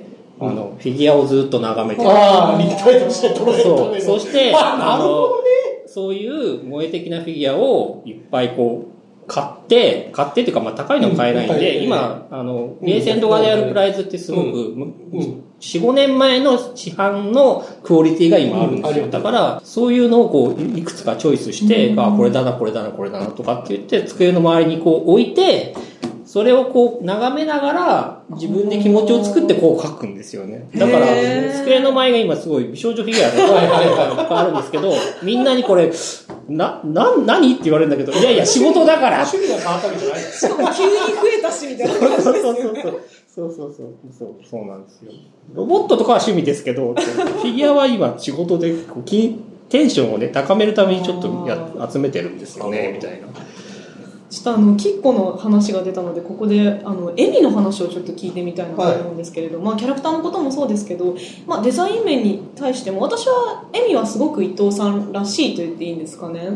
フィギュアをずっと眺めて、 立体として捉えるための。 そしてなるほどね。 そういう萌え的なフィギュアをいっぱいこう買ってっていうか、まあ高いのも買えないんで、今ゲーセンとかでやるプライズってすごく、4、5年前の市販のクオリティが今あるんですよ。だからそういうのをこういくつかチョイスして、これだなこれだなこれだなとかって言って机の周りにこう置いて、それをこう眺めながら自分で気持ちを作ってこう描くんですよね。だから机の前が今すごい美少女フィギュアがいっぱいあるんですけど、みんなにこれ何って言われるんだけど、いやいや仕事だから趣味が変わったわけじゃない。 しかも急に増えたしみたいな感じですよね。 そうなんですよ。ロボットとかは趣味ですけど、フィギュアは今仕事でこうテンションをね高めるためにちょっと集めてるんですよねみたいな。 ちょっとキッコの話が出たので、ここでエミの話をちょっと聞いてみたいなと思うんですけれど、まあキャラクターのこともそうですけど、まあデザイン面に対しても私はエミはすごく伊藤さんらしいと言っていいんですかね。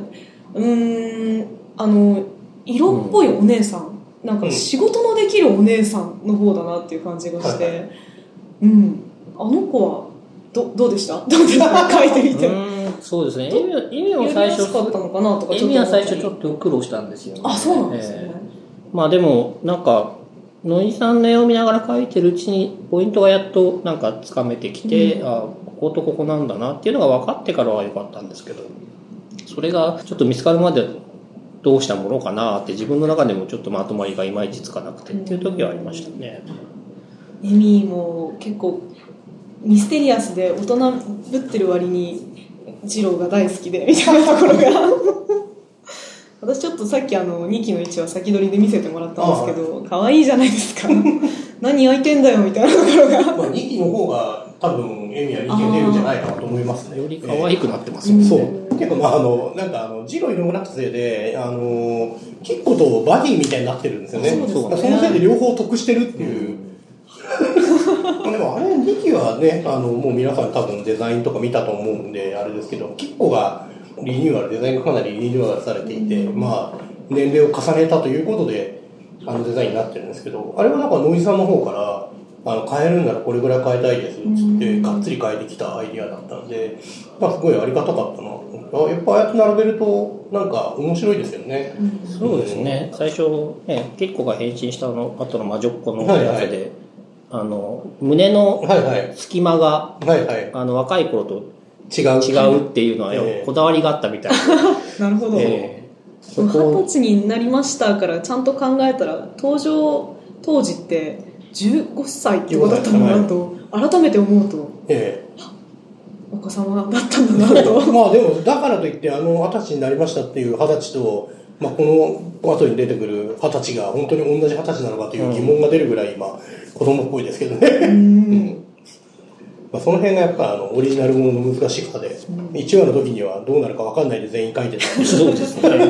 色っぽいお姉さん、なんか仕事のできるお姉さんの方だなっていう感じがして、あの子はどうでした？どうですか？書いてみて。 そうですね。意味は最初かったのかなとか意味は最初ちょっと苦労したんですよね。 あ、そうなんですね。 まあでもなんか野井さんの絵を見ながら描いてるうちにポイントがやっとなんかつかめてきて、こことここなんだなっていうのが分かってからは良かったんですけど、それがちょっと見つかるまでどうしたものかなって自分の中でもちょっとまとまりがいまいちつかなくてっていう時はありましたね。 エミも結構ミステリアスで大人ぶってる割に二郎が大好きでみたいなところが私ちょっとさっき2期の位置は先取りで見せてもらったんですけど、可愛いじゃないですか何焼いてんだよみたいなところがまあ2期の方が多分エミは2期出るんじゃないかなと思いますね。 より可愛くなってますよね。 そう結構まあなんかジローいなくなったせいでキッコとバディみたいになってるんですよね。そのせいで両方得してるっていうでもあれ2期はねもう皆さん多分デザインとか見たと思うんであれですけど、キッコがリニューアル、デザインがかなりリニューアルされていて、まあ年齢を重ねたということでデザインになってるんですけど、あれはなんか野井さんの方から変えるんならこれぐらい変えたいですっつってがっつり変えてきたアイディアだったんで、まあ、すごいありがたかったな。やっぱああやって並べるとなんか面白いですよね。 そうですね。最初ね、キッコが変身した後の魔女っ子のやつで、胸の隙間が、若い頃と違うっていうのはこだわりがあったみたいなるほど。20歳になりましたからちゃんと考えたら登場当時って15歳ってことだったんだなと改めて思うと、お子様だったんだなとまあでもだからといって20歳になりましたっていう20歳と、まあ、この後に出てくる20歳が本当に同じ20歳なのかという疑問が出るぐらい今子供っぽいですけどねまあその辺がやっぱオリジナルものの難しさで、1話の時にはどうなるか分かんないで全員書いてたそうですね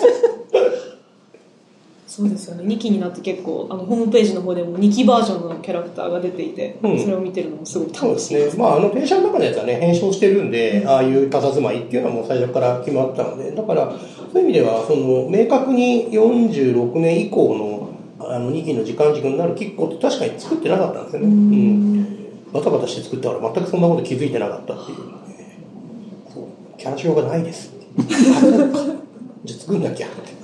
そうですよね。2期になって結構ホームページの方でも2期バージョンのキャラクターが出ていて、それを見てるのもすごい楽しいそうですね。まあ電車の中のやつはね編集してるんで、ああいう佇まいっていうのはもう最初から決まったので、だからそういう意味では明確に46年以降の2期の時間軸になるキッコって確かに作ってなかったんですよね。バタバタして作ったから全くそんなこと気づいてなかったっていう、そうキャラシオがないですじゃあ作んなきゃって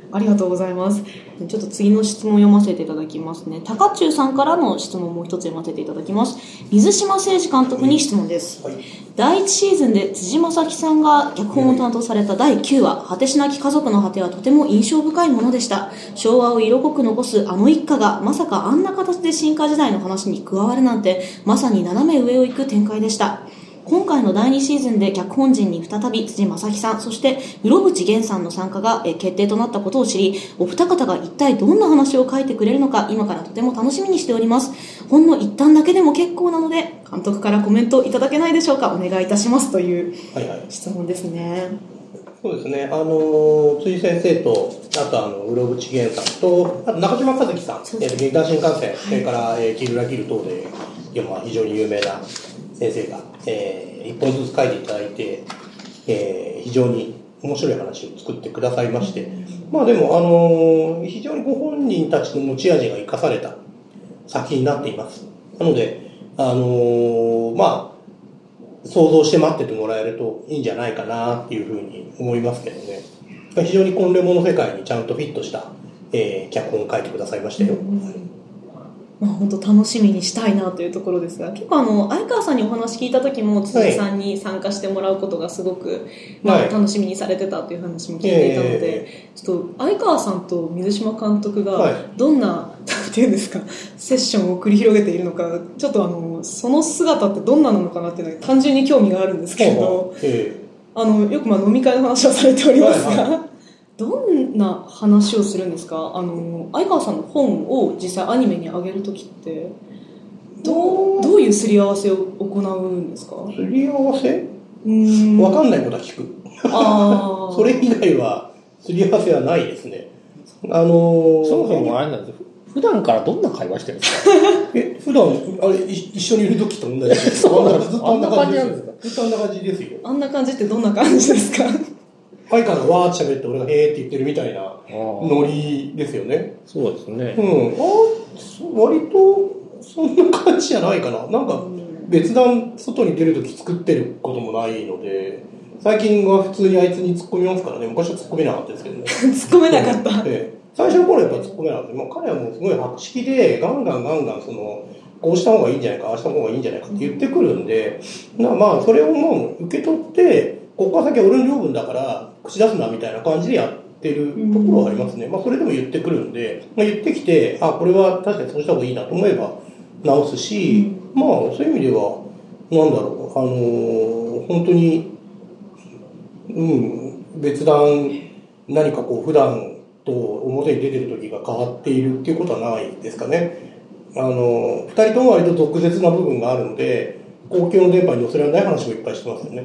ありがとうございます。ちょっと次の質問を読ませていただきますね。高中さんからの質問もう一つ読ませていただきます。水島誠二監督に質問です。第1シーズンで辻正樹さんが脚本を担当された第9話、果てしなき家族の果てはとても印象深いものでした。昭和を色濃く残すあの一家がまさかあんな形で進化時代の話に加わるなんて、まさに斜め上を行く展開でした。今回の第2シーズンで脚本陣に再び辻正樹さん、そして室伏源さんの参加が決定となったことを知り、お二方が一体どんな話を書いてくれるのか今からとても楽しみにしております。ほんの一旦だけでも結構なので監督からコメントいただけないでしょうか。お願いいたしますという質問ですね。 そうですね、辻先生と、あと室伏源さんと、あと中島和樹さん、劇団新幹線、それからキルラキル等で、非常に有名な先生が、一本ずつ書いていただいて、非常に面白い話を作ってくださいまして、まあでも、非常にご本人たちの持ち味が生かされた作品になっています。なので、まあ、想像して待っててもらえるといいんじゃないかなっていうふうに思いますけどね。非常にコンレモの世界にちゃんとフィットした、脚本を書いてくださいましたよ。 まあ、本当楽しみにしたいなというところですが、結構相川さんにお話聞いた時も辻さんに参加してもらうことがすごく、楽しみにされてたという話も聞いていたので、ちょっと相川さんと水島監督がどんな、なんていうんですか、セッションを繰り広げているのか、ちょっとその姿ってどんななのかなっていうのは単純に興味があるんですけれど、よく飲み会の話をされておりますが、どんな話をするんですか？相川さんの本を実際アニメに上げるときってどういうすり合わせを行うんですか？ すり合わせ？分かんないことは聞く。それ以外はすり合わせはないですね。 そもそもあれなんですよ。普段からどんな会話してるんですか？ 普段一緒にいる時と同じです。ずっとあんな感じなんですか？ずっとあんな感じですよ。 あんな感じってどんな感じですか？ 相川がわーって喋って俺がへーって言ってるみたいなノリですよね。 そうですね。 割とそんな感じじゃないかな。なんか別段外に出るとき作ってることもないので、最近は普通にあいつに突っ込みますからね。昔は突っ込めなかったですけどね。 突っ込めなかった。 最初の頃はやっぱ突っ込めなかった。彼はもうすごい博識でガンガンこうした方がいいんじゃないか、ああした方がいいんじゃないかって言ってくるんで、まあそれをもう受け取って、ここから先は俺の領分だから口出すなみたいな感じでやってるところはありますね。まあそれでも言ってくるんで、言ってきて、これは確かにそうした方がいいなと思えば直すし、まあそういう意味では、本当に、別段何か普段と表に出てる時が変わっているっていうことはないですかね。二人とも割と毒舌な部分があるので、公共の電波に載せられない話もいっぱいしてますよね。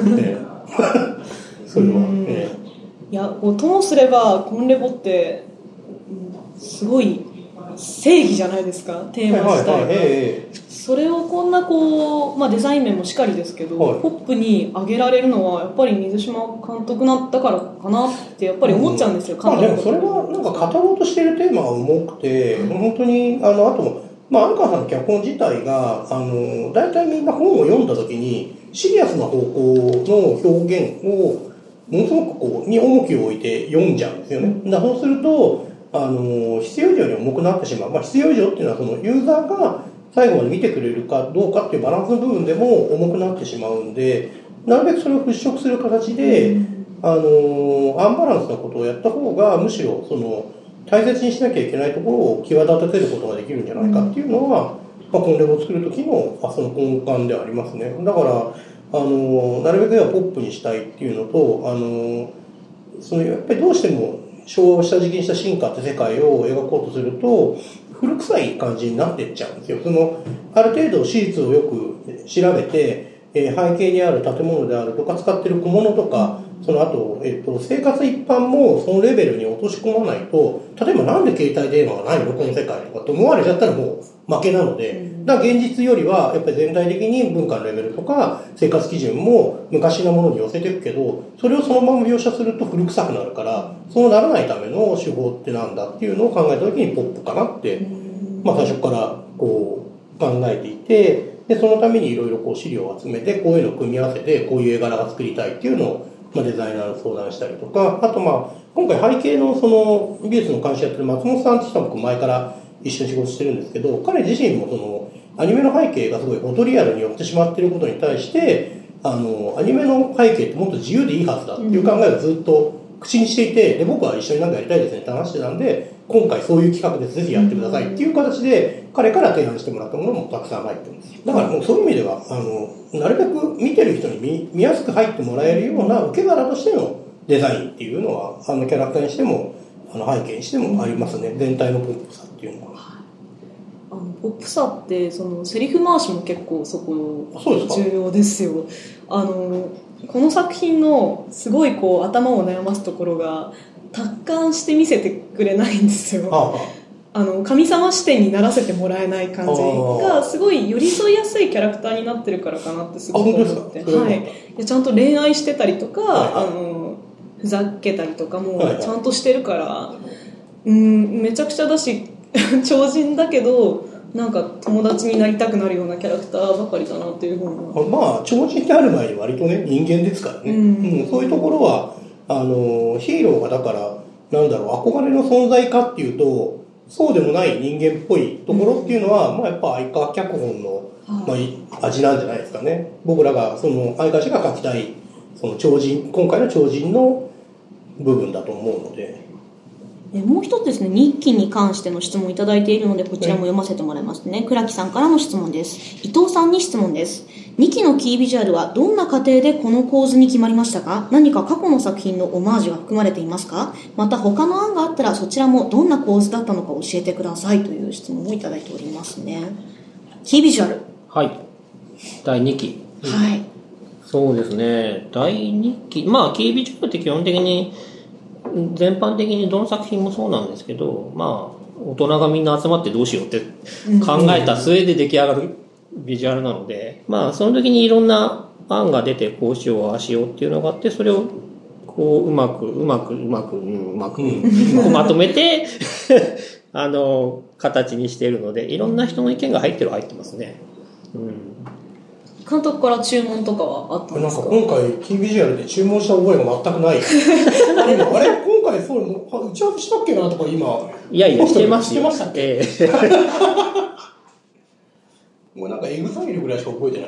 それは、 いや、ともすればコンレボってすごい正義じゃないですか、テーマ自体が。それをこんなデザイン面もしっかりですけど、ポップに上げられるのはやっぱり水島監督だからかなってやっぱり思っちゃうんですよ。 でもそれはなんか語ろうとしているテーマが重くて、本当にあと相川さんの脚本自体が大体みんな本を読んだ時にシリアスな方向の表現をものすごくに重きを置いて読んじゃうんですよね。そうすると必要以上に重くなってしまう。必要以上っていうのはそのユーザーが最後まで見てくれるかどうかっていうバランスの部分でも重くなってしまうんで、なるべくそれを払拭する形でアンバランスなことをやった方がむしろ大切にしなきゃいけないところを際立たせることができるんじゃないかっていうのは、コンレボを作る時のその根幹ではありますね。だからなるべくはポップにしたいっていうのとやっぱりどうしても昭和を下敷きにした進化って世界を描こうとすると古臭い感じになっていっちゃうんですよ。ある程度史実をよく調べて、背景にある建物であるとか使ってる小物とか、あと、生活一般もそのレベルに落とし込まないと、例えばなんで携帯電話がないのこの世界とかって思われちゃったらもう負けなので、だから現実よりはやっぱり全体的に文化のレベルとか生活基準も昔のものに寄せていくけど、それをそのまま描写すると古臭くなるから、そうならないための手法ってなんだっていうのを考えた時にポップかなって、最初から考えていて、でそのためにいろいろ資料を集めてこういうのを組み合わせてこういう絵柄が作りたいっていうのをデザイナーの相談したりとか、あと今回背景のその美術の監修やってる松本さんって人も僕前から一緒に仕事してるんですけど、彼自身もそのアニメの背景がすごいフォトリアルに寄ってしまっていることに対して、アニメの背景ってもっと自由でいいはずだっていう考えをずっと口にしていて、で僕は一緒になんかやりたいですねって話してたんで、今回そういう企画です、ぜひやってくださいっていう形で彼から提案してもらったものもたくさん入ってます。だからもうそういう意味ではなるべく見てる人に見やすく入ってもらえるような受け皿としてのデザインっていうのはキャラクターにしても背景にしてもありますね。全体のポップさっていうのは。 ポップさってそのセリフ回しも結構そこ重要ですよ。この作品のすごいこう頭を悩ますところが達観して見せてくれないんですよ。神様視点にならせてもらえない感じがすごい寄り添いやすいキャラクターになってるからかなってすごく思って、ちゃんと恋愛してたりとか、ふざけたりとかもちゃんとしてるから、めちゃくちゃだし超人だけどなんか友達になりたくなるようなキャラクターばかりだなというふうに。 まあ超人である前に割とね人間ですからね、そういうところはヒーローがだからなんだろう憧れの存在かっていうとそうでもない人間っぽいところっていうのは、まあ、やっぱ相川脚本の、味なんじゃないですかね。僕らがその相川氏が描きたいその超人今回の超人の部分だと思うので。 もう一つですね、日記に関しての質問をいただいているのでこちらも読ませてもらいますね。倉木さんからの質問です。伊藤さんに質問です。2期のキービジュアルはどんな過程でこの構図に決まりましたか？何か過去の作品のオマージュが含まれていますか？また他の案があったらそちらもどんな構図だったのか教えてくださいという質問をいただいておりますね。キービジュアル、 はい、第2期、 はい、 そうですね。第2期、まあキービジュアルって基本的に全般的にどの作品もそうなんですけど、まあ大人がみんな集まってどうしようって考えた末で出来上がるビジュアルなので、まあその時にいろんな案が出てこうしようああしようっていうのがあって、それをこううまくまとめて形にしているので、いろんな人の意見が入ってますね。 監督から注文とかはあったんですか？ なんか今回キービジュアルで注文した覚えが全くないあれ今回そう打ち合わせしたっけなとか今いやしてますよ。 してましたっけもうなんかエグザイルぐらいしか覚えてない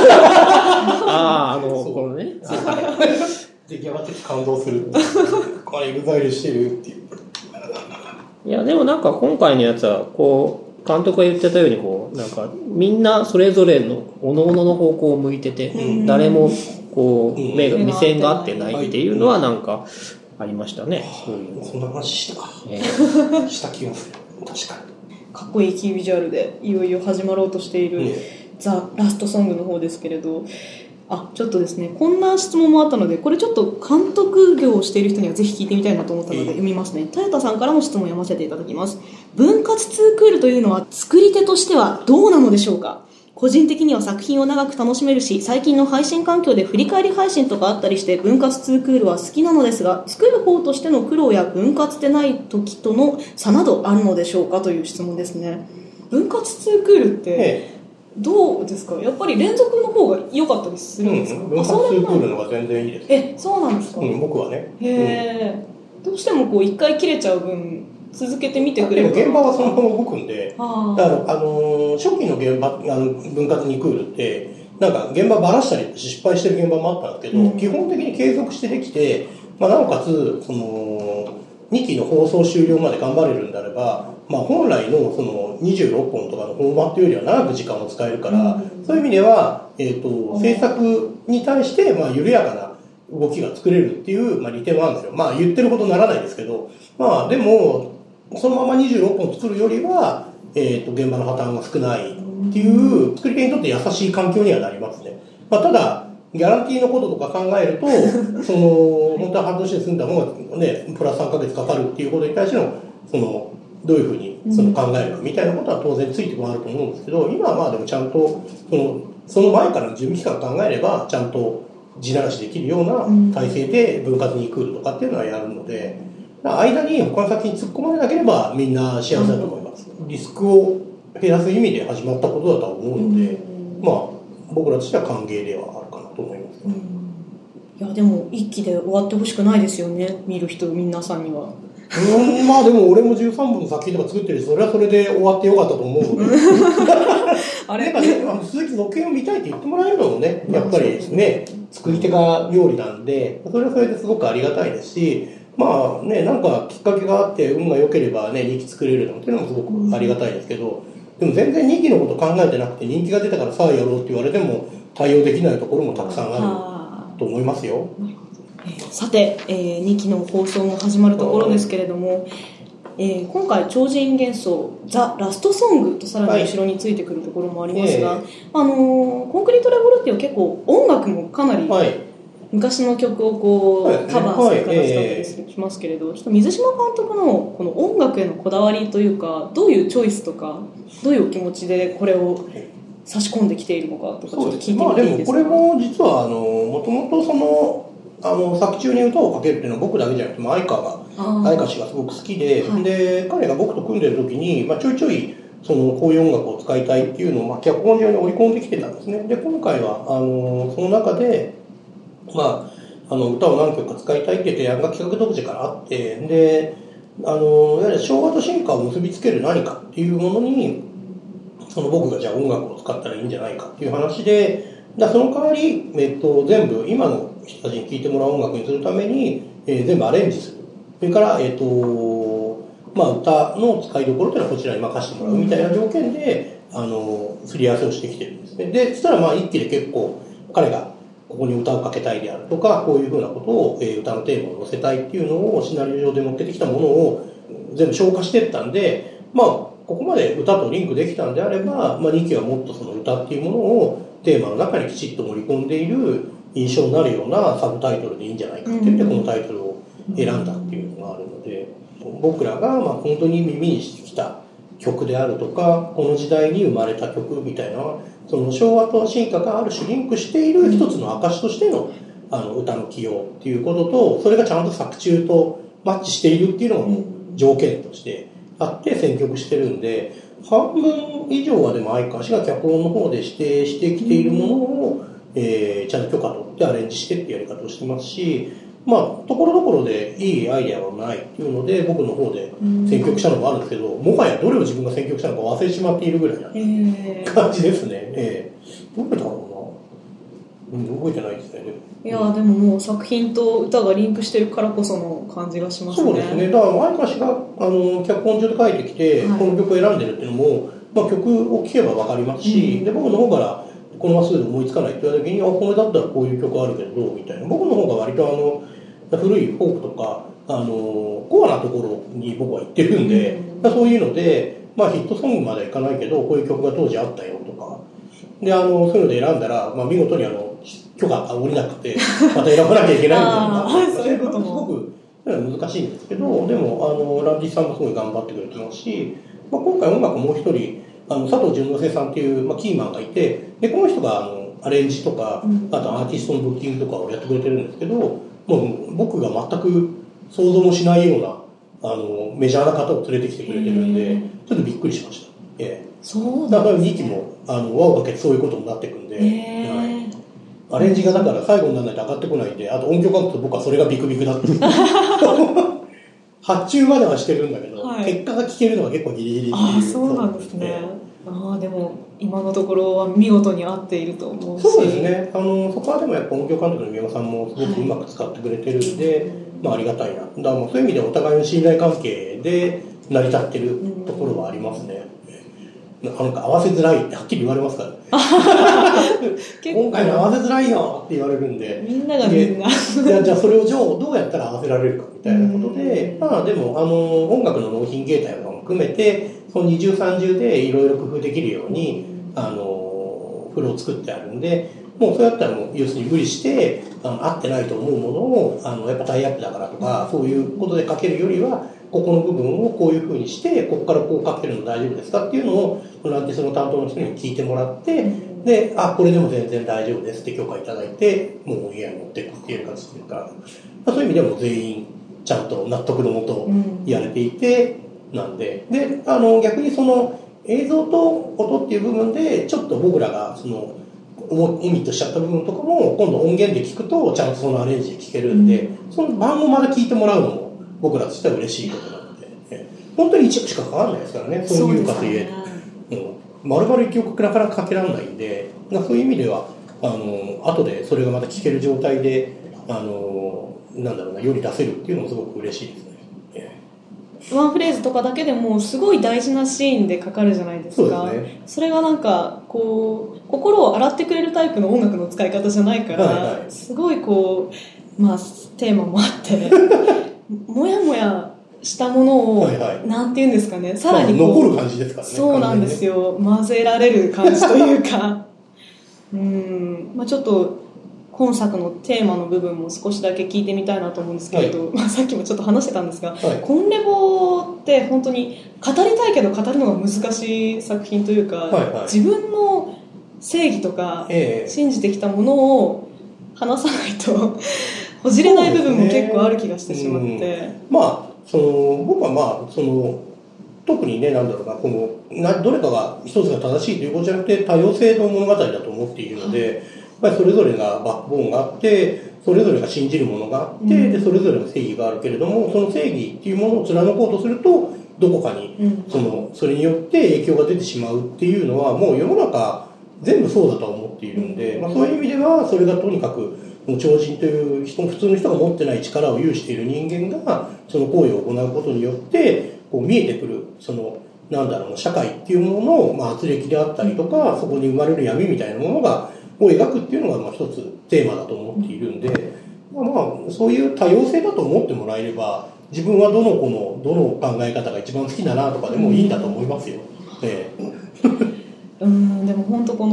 このね出来上がって感動するこれエグザイルしてるっていう。 いやでもなんか今回のやつはこう監督が言ってたようにこうなんかみんなそれぞれの各々の方向を向いてて、誰もこう目線が合ってないっていうのはなんかありましたね。 そんな話したした気がする。確かにかっこいいキービジュアルでいよいよ始まろうとしているザ・ラストソングの方ですけれど、ちょっとですね、こんな質問もあったので、これちょっと監督業をしている人にはぜひ聞いてみたいなと思ったので読みますね。トヨタさんからの質問を読ませていただきます。分割2クールというのは作り手としてはどうなのでしょうか？個人的には作品を長く楽しめるし、最近の配信環境で振り返り配信とかあったりして分割2クールは好きなのですが、作る方としての苦労や分割でない時との差などあるのでしょうかという質問ですね。分割2クールってどうですか？やっぱり連続の方が良かったりするんですか？ 分割2クールの方が全然いいです。 そうなんですか？ 僕はね。 どうしてもこう一回切れちゃう分続けてみてくれるかな。 現場はそのまま動くんで、だから初期の現場分割2クールってなんか現場ばらしたり失敗してる現場もあったんですけど、基本的に継続してできて、なおかつその2期の放送終了まで頑張れるんであれば、本来のその26本とかのフォーマットよりは長く時間を使えるから、そういう意味では、制作に対して緩やかな動きが作れるっていう利点はあるんですよ。言ってるほどならないですけど、でもそのまま26本作るよりは、現場の破綻が少ないっていう作り手にとって優しい環境にはなりますね。ただギャランティーのこととか考えるとその本当は半年で済んだものがねプラス3ヶ月かかるっていうことに対してのそのどういうふうにその考えるかみたいなことは当然ついて回ると思うんですけど、今はでもちゃんとその前からの準備期間を考えればちゃんと地ならしできるような体制で分割に来るとかっていうのはやるので、間に他の作品に突っ込まれなければみんな幸せだと思います。リスクを減らす意味で始まったことだと思うので、僕らとしては歓迎ではあるかなと思います。 いややでも一期で終わってほしくないですよね、見る人皆さんには。 まあでも俺も13本の作品とか作ってるし、それはそれで終わってよかったと思うのであれなんかね、鈴木続編を見たいって言ってもらえるのもね、やっぱりですね、作り手が料理なんで、それはそれですごくありがたいですし、まあね、なんかきっかけがあって運が良ければね、2期作れるのっていうのもすごくありがたいですけど、でも全然2期のこと考えてなくて、人気が出たからさあやろうって言われても対応できないところもたくさんあると思いますよ。 さて、2期の放送も始まるところですけれども、今回超人幻想ザ・ラストソングとさらに後ろについてくるところもありますが、コンクリートレボルティは結構音楽もかなり昔の曲をこうカバーする形だったりしますけれど、ちょっと水島監督のこの音楽へのこだわりというか、どういうチョイスとかどういうお気持ちでこれを差し込んできているのかとかちょっと聞いてみていいですか。 でもこれも実はもともとその作中に歌をかけるっていうのは僕だけじゃなくて、相川氏がすごく好きで、で彼が僕と組んでる時に、ちょいちょいこういう音楽を使いたいっていうのを、脚本上に織り込んできてたんですね。で今回はその中で、歌を何曲か使いたいっていう提案が企画独自からあって、でいわゆる昭和と進化を結びつける何かっていうものに僕がじゃあ音楽を使ったらいいんじゃないかっていう話で、その代わり、全部今の人たちに聴いてもらう音楽にするために、全部アレンジする。それから、歌の使いどころというのはこちらに任せてもらうみたいな条件で、すり合わせをしてきてるんですね。で、そしたら一気で結構彼がここに歌をかけたいであるとか、こういうふうなことを、歌のテーマを載せたいっていうのをシナリオ上で持ってきたものを全部消化していったんで、ここまで歌とリンクできたんであれば、2期はもっとその歌っていうものをテーマの中にきちっと盛り込んでいる印象になるようなサブタイトルでいいんじゃないかって言ってこのタイトルを選んだっていうのがあるので、僕らが本当に耳にしてきた曲であるとか、この時代に生まれた曲みたいな、その昭和と進化がある種リンクしている一つの証としての歌の起用っていうことと、それがちゃんと作中とマッチしているっていうのが条件としてあって選曲してるんで、半分以上はでも相川氏が脚本の方で指定してきているものを、ちゃんと許可取ってアレンジしてっていうやり方をしてますし、ところどころでいいアイデアはないっていうので僕の方で選曲したのもあるんですけど、もはやどれを自分が選曲したのか忘れてしまっているぐらいな感じですね。どれだろうな、覚えてないですね。 いやでももう作品と歌がリンクしてるからこその感じがしますね。 そうですね。だから相川氏が脚本上で書いてきて、この曲を選んでるっていうのも、曲を聴けば分かりますし、で僕の方からこのまますぐ思いつかないって言われた時に、これだったらこういう曲あるけどどうみたいな、僕の方が割と古いフォークとかコアなところに僕は行ってるんで、そういうので、ヒットソングまではいかないけどこういう曲が当時あったよとかで、そういうので選んだら、見事に許可が下りなくてまた選ばなきゃいけないみたいなそういうこともすごく難しいんですけど、でもランディさんもすごい頑張ってくれてますし、今回音楽もう一人佐藤淳之介さんっていう、キーマンがいて、でこの人がアレンジとか、あとアーティストのブッキングとかをやってくれてるんですけど、もう僕が全く想像もしないようなメジャーな方を連れてきてくれてるんで、ちょっとびっくりしました。 そうだから2期も輪をかけてそういうことになっていくんで、アレンジがだから最後にならないと上がってこないんで、あと音響監督と僕はそれがビクビクだった発注まではしてるんだけど、結果が聞けるのは結構ギリギリっていう。 そうなんですね。でも今のところは見事に合っていると思うし、 そうですね。そこはでもやっぱ音響監督の宮山さんもすごくうまく使ってくれてるんで、ありがたいな。だからそういう意味でお互いの信頼関係で成り立ってるところはありますね。合わせづらいってはっきり言われますから今回の合わせづらいよって言われるんで、 みんながみんなじゃあそれをどうやったら合わせられるかみたいなことで、でも音楽の納品形態も含めてその二重三重でいろいろ工夫できるようにフローを作ってあるんで、もうそうやったらもう要するに無理して合ってないと思うものをやっぱタイアップだからとかそういうことで書けるよりは、ここの部分をこういう風にしてここからこう書けるの大丈夫ですかっていうのをアーティストの担当の人に聞いてもらって、でこれでも全然大丈夫ですって許可いただいて、もうオンエアに持っていくっていう感じというか、そういう意味でも全員ちゃんと納得のもとやれていて、なんで逆にその映像と音っていう部分でちょっと僕らがオミットしちゃった部分とかも今度音源で聞くとちゃんとそのアレンジで聞けるんで、その番号まで聞いてもらうのも僕らとしては嬉しいことなので、本当に一部しかかかんないですからね、そういうかといえ丸々一曲なかなかかけられないんで、そういう意味では後でそれがまた聴ける状態でなんだろうな、世に出せるっていうのもすごく嬉しいですね。 ワンフレーズとかだけでもすごい大事なシーンでかかるじゃないですか。 そうですね。 それがなんかこう心を洗ってくれるタイプの音楽の使い方じゃないから、 はいはい、 すごいこう、まあ、テーマもあってもやもやしたものを、 はいはい、 なんていうんですかね、さらにこう、 残る感じですからね。 そうなんですよ、混ぜられる感じというかまあ、ちょっと今作のテーマの部分も少しだけ聞いてみたいなと思うんですけれど、まあ、さっきもちょっと話してたんですが、コンレボって本当に語りたいけど語るのが難しい作品というか、自分の正義とか信じてきたものを話さないとほじれない部分も結構ある気がしてしまって、 まあ僕はまあ特にね、なんだろうな、どれかが一つが正しいということじゃなくて多様性の物語だと思っているので、やっぱりそれぞれがバックボーンがあって、それぞれが信じるものがあって、でそれぞれの正義があるけれども、その正義っていうものを貫こうとするとどこかにそれによって影響が出てしまうっていうのはもう世の中全部そうだとは思っているんで、まあ、そういう意味ではそれがとにかく超人という普通の人が持ってない力を有している人間がその行為を行うことによってこう見えてくるなんだろうな、社会っていうものの、まあ、圧力であったりとか、そこに生まれる闇みたいなものを描くっていうのがまあ一つテーマだと思っているんで、まあそういう多様性だと思ってもらえれば、自分はどの考え方が一番好きだなとかでもいいんだと思いますよ。 でも本当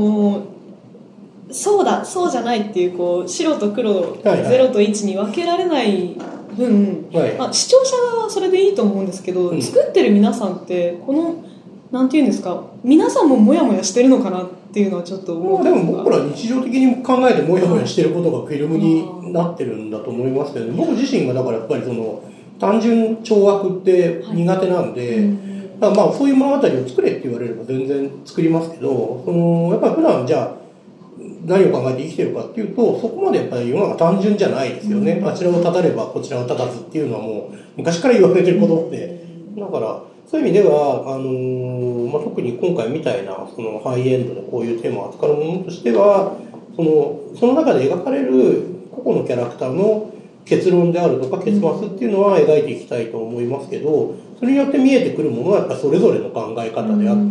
そうじゃないっていう白と黒、0と1に分けられない分、まあ、視聴者はそれでいいと思うんですけど、作ってる皆さんってなんていうんですか、皆さんもモヤモヤしてるのかなっていうのはちょっと思う。 でも僕ら日常的に考えてモヤモヤしてることがフィルムになってるんだと思いますけど、僕自身がだからやっぱり単純懲悪って苦手なんで、まあそういう物語を作れって言われれば全然作りますけど、やっぱり普段じゃあ何を考えて生きてるかっていうと、そこまでやっぱり世の中単純じゃないですよね。あちらを立たればこちらを立たずっていうのはもう昔から言われてることって、だからそういう意味ではまあ、特に今回みたいなハイエンドでこういうテーマを扱うものとしては、その中で描かれる個々のキャラクターの結論であるとか結末っていうのは描いていきたいと思いますけど、それによって見えてくるものはやっぱりそれぞれの考え方であって、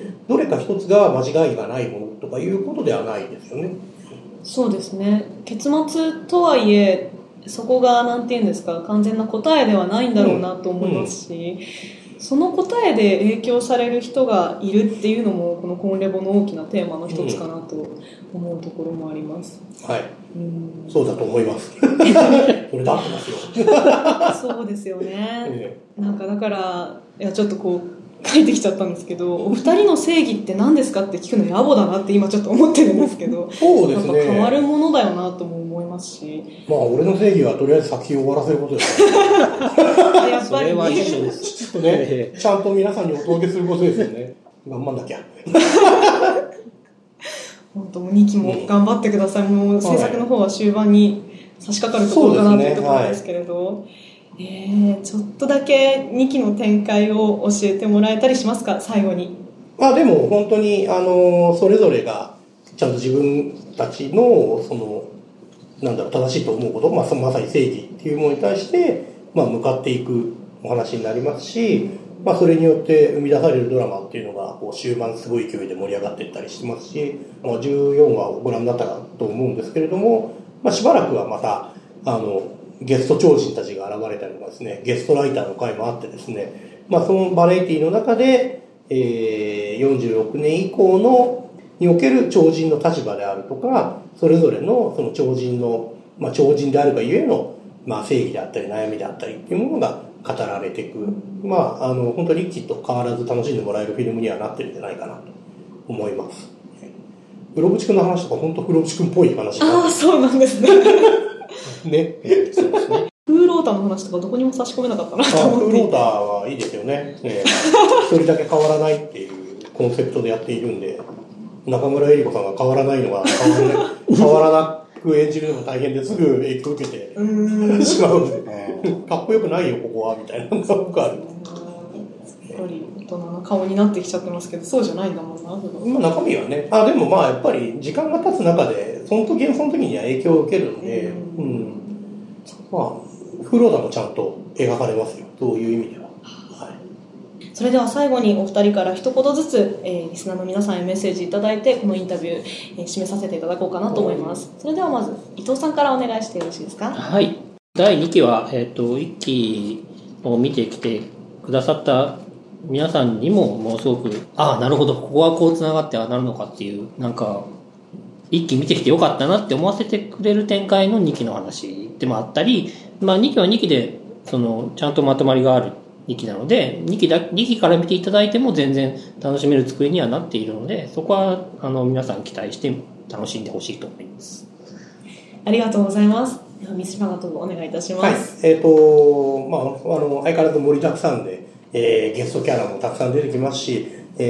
どれか一つが間違いがないものとかいうことではないですよね。 そうですね。結末とはいえそこがなんていうんですか、完全な答えではないんだろうなと思いますし、その答えで影響される人がいるっていうのもこのコンレボの大きなテーマの一つかなと思うところもあります。 はい、そうだと思います。それで合ってますよ。 そうですよね。なんかだからちょっと書いてきちゃったんですけど、お二人の正義って何ですかって聞くの野暮だなって今ちょっと思ってるんですけど、 そうですね、 やっぱ変わるものだよなとも思いますし、 まあ俺の正義はとりあえず作品を終わらせることですやっぱり、ね、 それは自主です。 ちょっとね、ちゃんと皆さんにお届けすることですよね。頑張んなきゃ。 本当2期も頑張ってください。もう制作の方は終盤に差し掛かるところかなというところですけれど、ちょっとだけ2期の展開を教えてもらえたりしますか、最後に。 まあでも本当にそれぞれがちゃんと自分たちのなんだろう、正しいと思うこと、まさに正義っていうものに対して、まあ、向かっていくお話になりますし、まあ、それによって生み出されるドラマっていうのが終盤すごい勢いで盛り上がっていったりしてますし、まあ、14話をご覧になったかと思うんですけれども、まあ、しばらくはまたゲスト超人たちが現れたりとかですね、ゲストライターの会もあってですね、まあ、そのバラエティの中で、46年以降のにおける超人の立場であるとか、それぞれのその超人の、まあ、超人であるがゆえの、まあ、正義であったり悩みであったりっていうものが語られていく、まあ、本当にきっと変わらず楽しんでもらえるフィルムにはなってるんじゃないかなと思います。うろぶちくんの話とか本当うろぶちくんっぽい話ああ、そうなんですね。 ね。そうですね。 フーロータの話とかどこにも差し込めなかったなと思って。 フーロータはいいですよね。一人だけ変わらないっていうコンセプトでやっているんで。 中村江里子さんが変わらないのが変わらなく演じるのが大変ですぐ影響を受けてしまうので、かっこよくないよここはみたいなのが僕ある。 やっぱり大人の顔になってきちゃってますけど、そうじゃないんだもんな。 中身はね、でもやっぱり時間が経つ中でその時には影響を受けるので、フローダもちゃんと描かれますよ、そういう意味では。 それでは最後にお二人から一言ずつ、リスナーの皆さんへメッセージいただいて、このインタビュー、締めさせていただこうかなと思います。それではまず伊藤さんからお願いしてよろしいですか。 はい。第2期は、1期を見てきてくださった皆さんにももうすごく、なるほど、ここはこう繋がってなるのかっていう、なんか、1期見てきてよかったなって思わせてくれる展開の2期の話でもあったり、2期は2期で、ちゃんとまとまりがある2期なので、2期から見ていただいても全然楽しめる作りにはなっているので、そこは皆さん期待して楽しんでほしいと思います。 ありがとうございます。では水島監督お願いいたします。 相変わらず盛りだくさんで、ゲストキャラもたくさん出てきますし、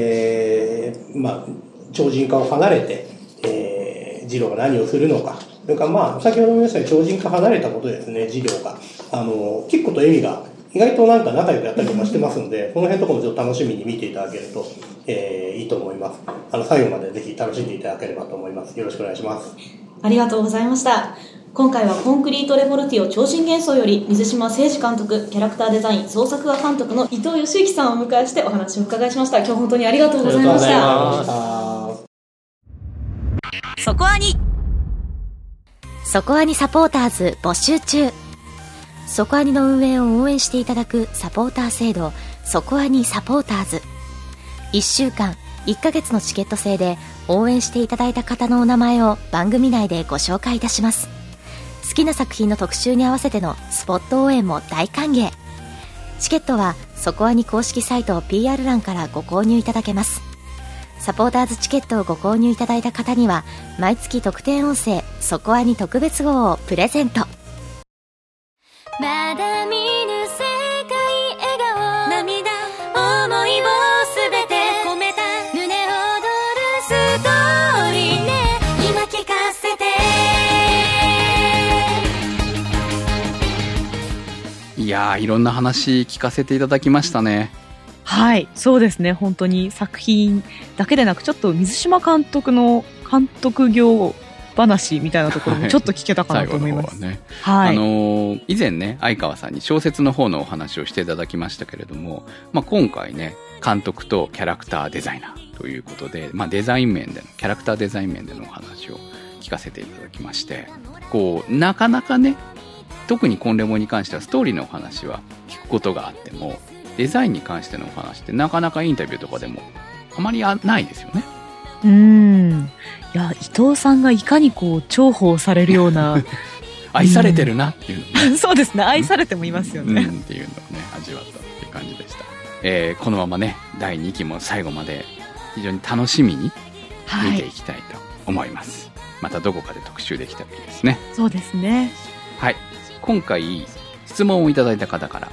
超人化を離れて、次郎が何をするのか、それから先ほども言いましたように超人化離れたことでですね、次郎がキッコとエミが意外となんか仲良くやったりとかしてますので、その辺とかもちょっと楽しみに見ていただけると、いいと思います。最後までぜひ楽しんでいただければと思います。よろしくお願いします。 ありがとうございました。今回はコンクリートレボルティオ超人幻想より水島誠二監督、キャラクターデザイン総作画監督の伊藤義之さんをお迎えしてお話をお伺いしました。今日本当にありがとうございました。 そこアニサポーターズ募集中。そこアニの運営を応援していただくサポーター制度、そこアニサポーターズ。1週間1ヶ月のチケット制で応援していただいた方のお名前を番組内でご紹介いたします。好きな作品の特集に合わせてのスポット応援も大歓迎。チケットはそこアニ公式サイト PR 欄からご購入いただけます。サポーターズチケットをご購入いただいた方には毎月特典音声そこアニ特別号をプレゼント。まだ見ぬ世界笑顔涙思いをすべて込めた胸躍るストーリーね、今聞かせて。 いやー、いろんな話聞かせていただきましたね。 はい、そうですね。本当に作品だけでなく、ちょっと水島監督の監督業話みたいなところもちょっと聞けたかなと思います。 ね、 はい。 以前ね、相川さんに小説の方のお話をしていただきましたけれども、今回ね、監督とキャラクターデザイナーということで、デザイン面での、キャラクターデザイン面でのお話を聞かせていただきまして、なかなかね、特にコンレモに関してはストーリーのお話は聞くことがあっても、デザインに関してのお話ってなかなかインタビューとかでもあまりないですよね。 いや、伊藤さんがいかに重宝されるような愛されてるなっていうのねそうですね、愛されてもいますよね、 っていうのをね味わったっていう感じでした。このままね第2期も最後まで非常に楽しみに見ていきたいと思います、またどこかで特集できたらいいですね。 そうですね。 はい、今回質問をいただいた方から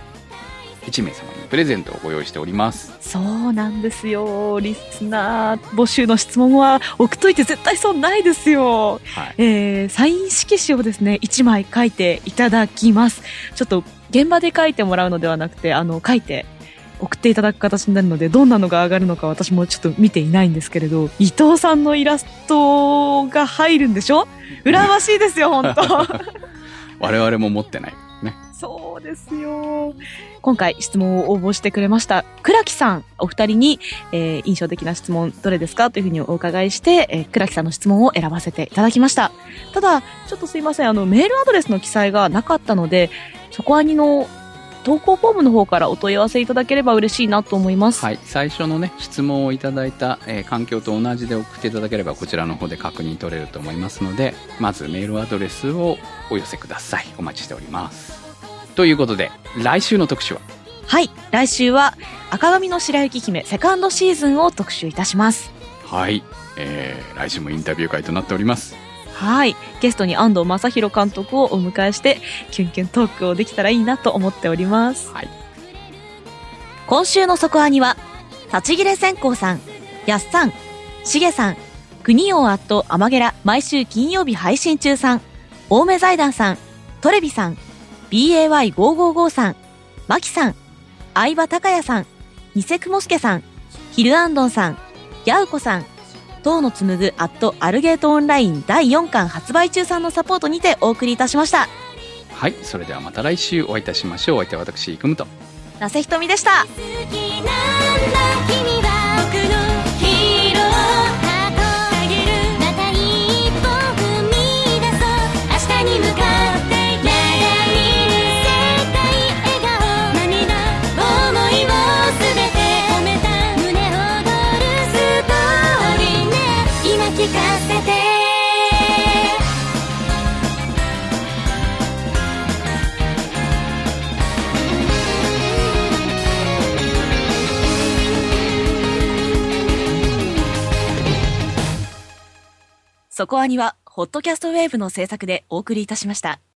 1名様にプレゼントをご用意しております。 そうなんですよ。リスナー募集の質問は送っといて絶対損ないですよ、サイン色紙をですね1枚書いていただきます。ちょっと現場で書いてもらうのではなくて書いて送っていただく形になるので、どんなのが上がるのか私もちょっと見ていないんですけれど、伊藤さんのイラストが入るんでしょ。羨ましいですよ本当我々も持ってないね。 そうですよ。今回質問を応募してくれました倉木さんお二人に、印象的な質問どれですかというふうにお伺いして、倉木さんの質問を選ばせていただきました。ただちょっとすいません、メールアドレスの記載がなかったので、そこアニの投稿フォームの方からお問い合わせいただければ嬉しいなと思います。 はい、最初のね質問をいただいた、環境と同じで送っていただければこちらの方で確認取れると思いますので、まずメールアドレスをお寄せください。お待ちしております。ということで来週の特集は、 はい、来週は赤髪の白雪姫セカンドシーズンを特集いたします。 はい、来週もインタビュー会となっております。 はい、ゲストに安藤正弘監督をお迎えしてキュンキュントークをできたらいいなと思っております。 はい、 今週のそこアニは立ち切れ線香さん、やっさん、しげさん、 国王アマゲラ毎週金曜日配信中さん、青梅財団さん、トレビさん、BAY555 さん、マキさん、相葉隆也さん、ニセクモスケさん、ヒルアンドンさん、ヤウコさん、東野紡アルゲートオンライン第4巻発売中さんのサポートにてお送りいたしました。 はい、それではまた来週お会いいたしましょう。お相手は私、イクムと那瀬ひとみでした。そこアニはホットキャストウェーブの制作でお送りいたしました。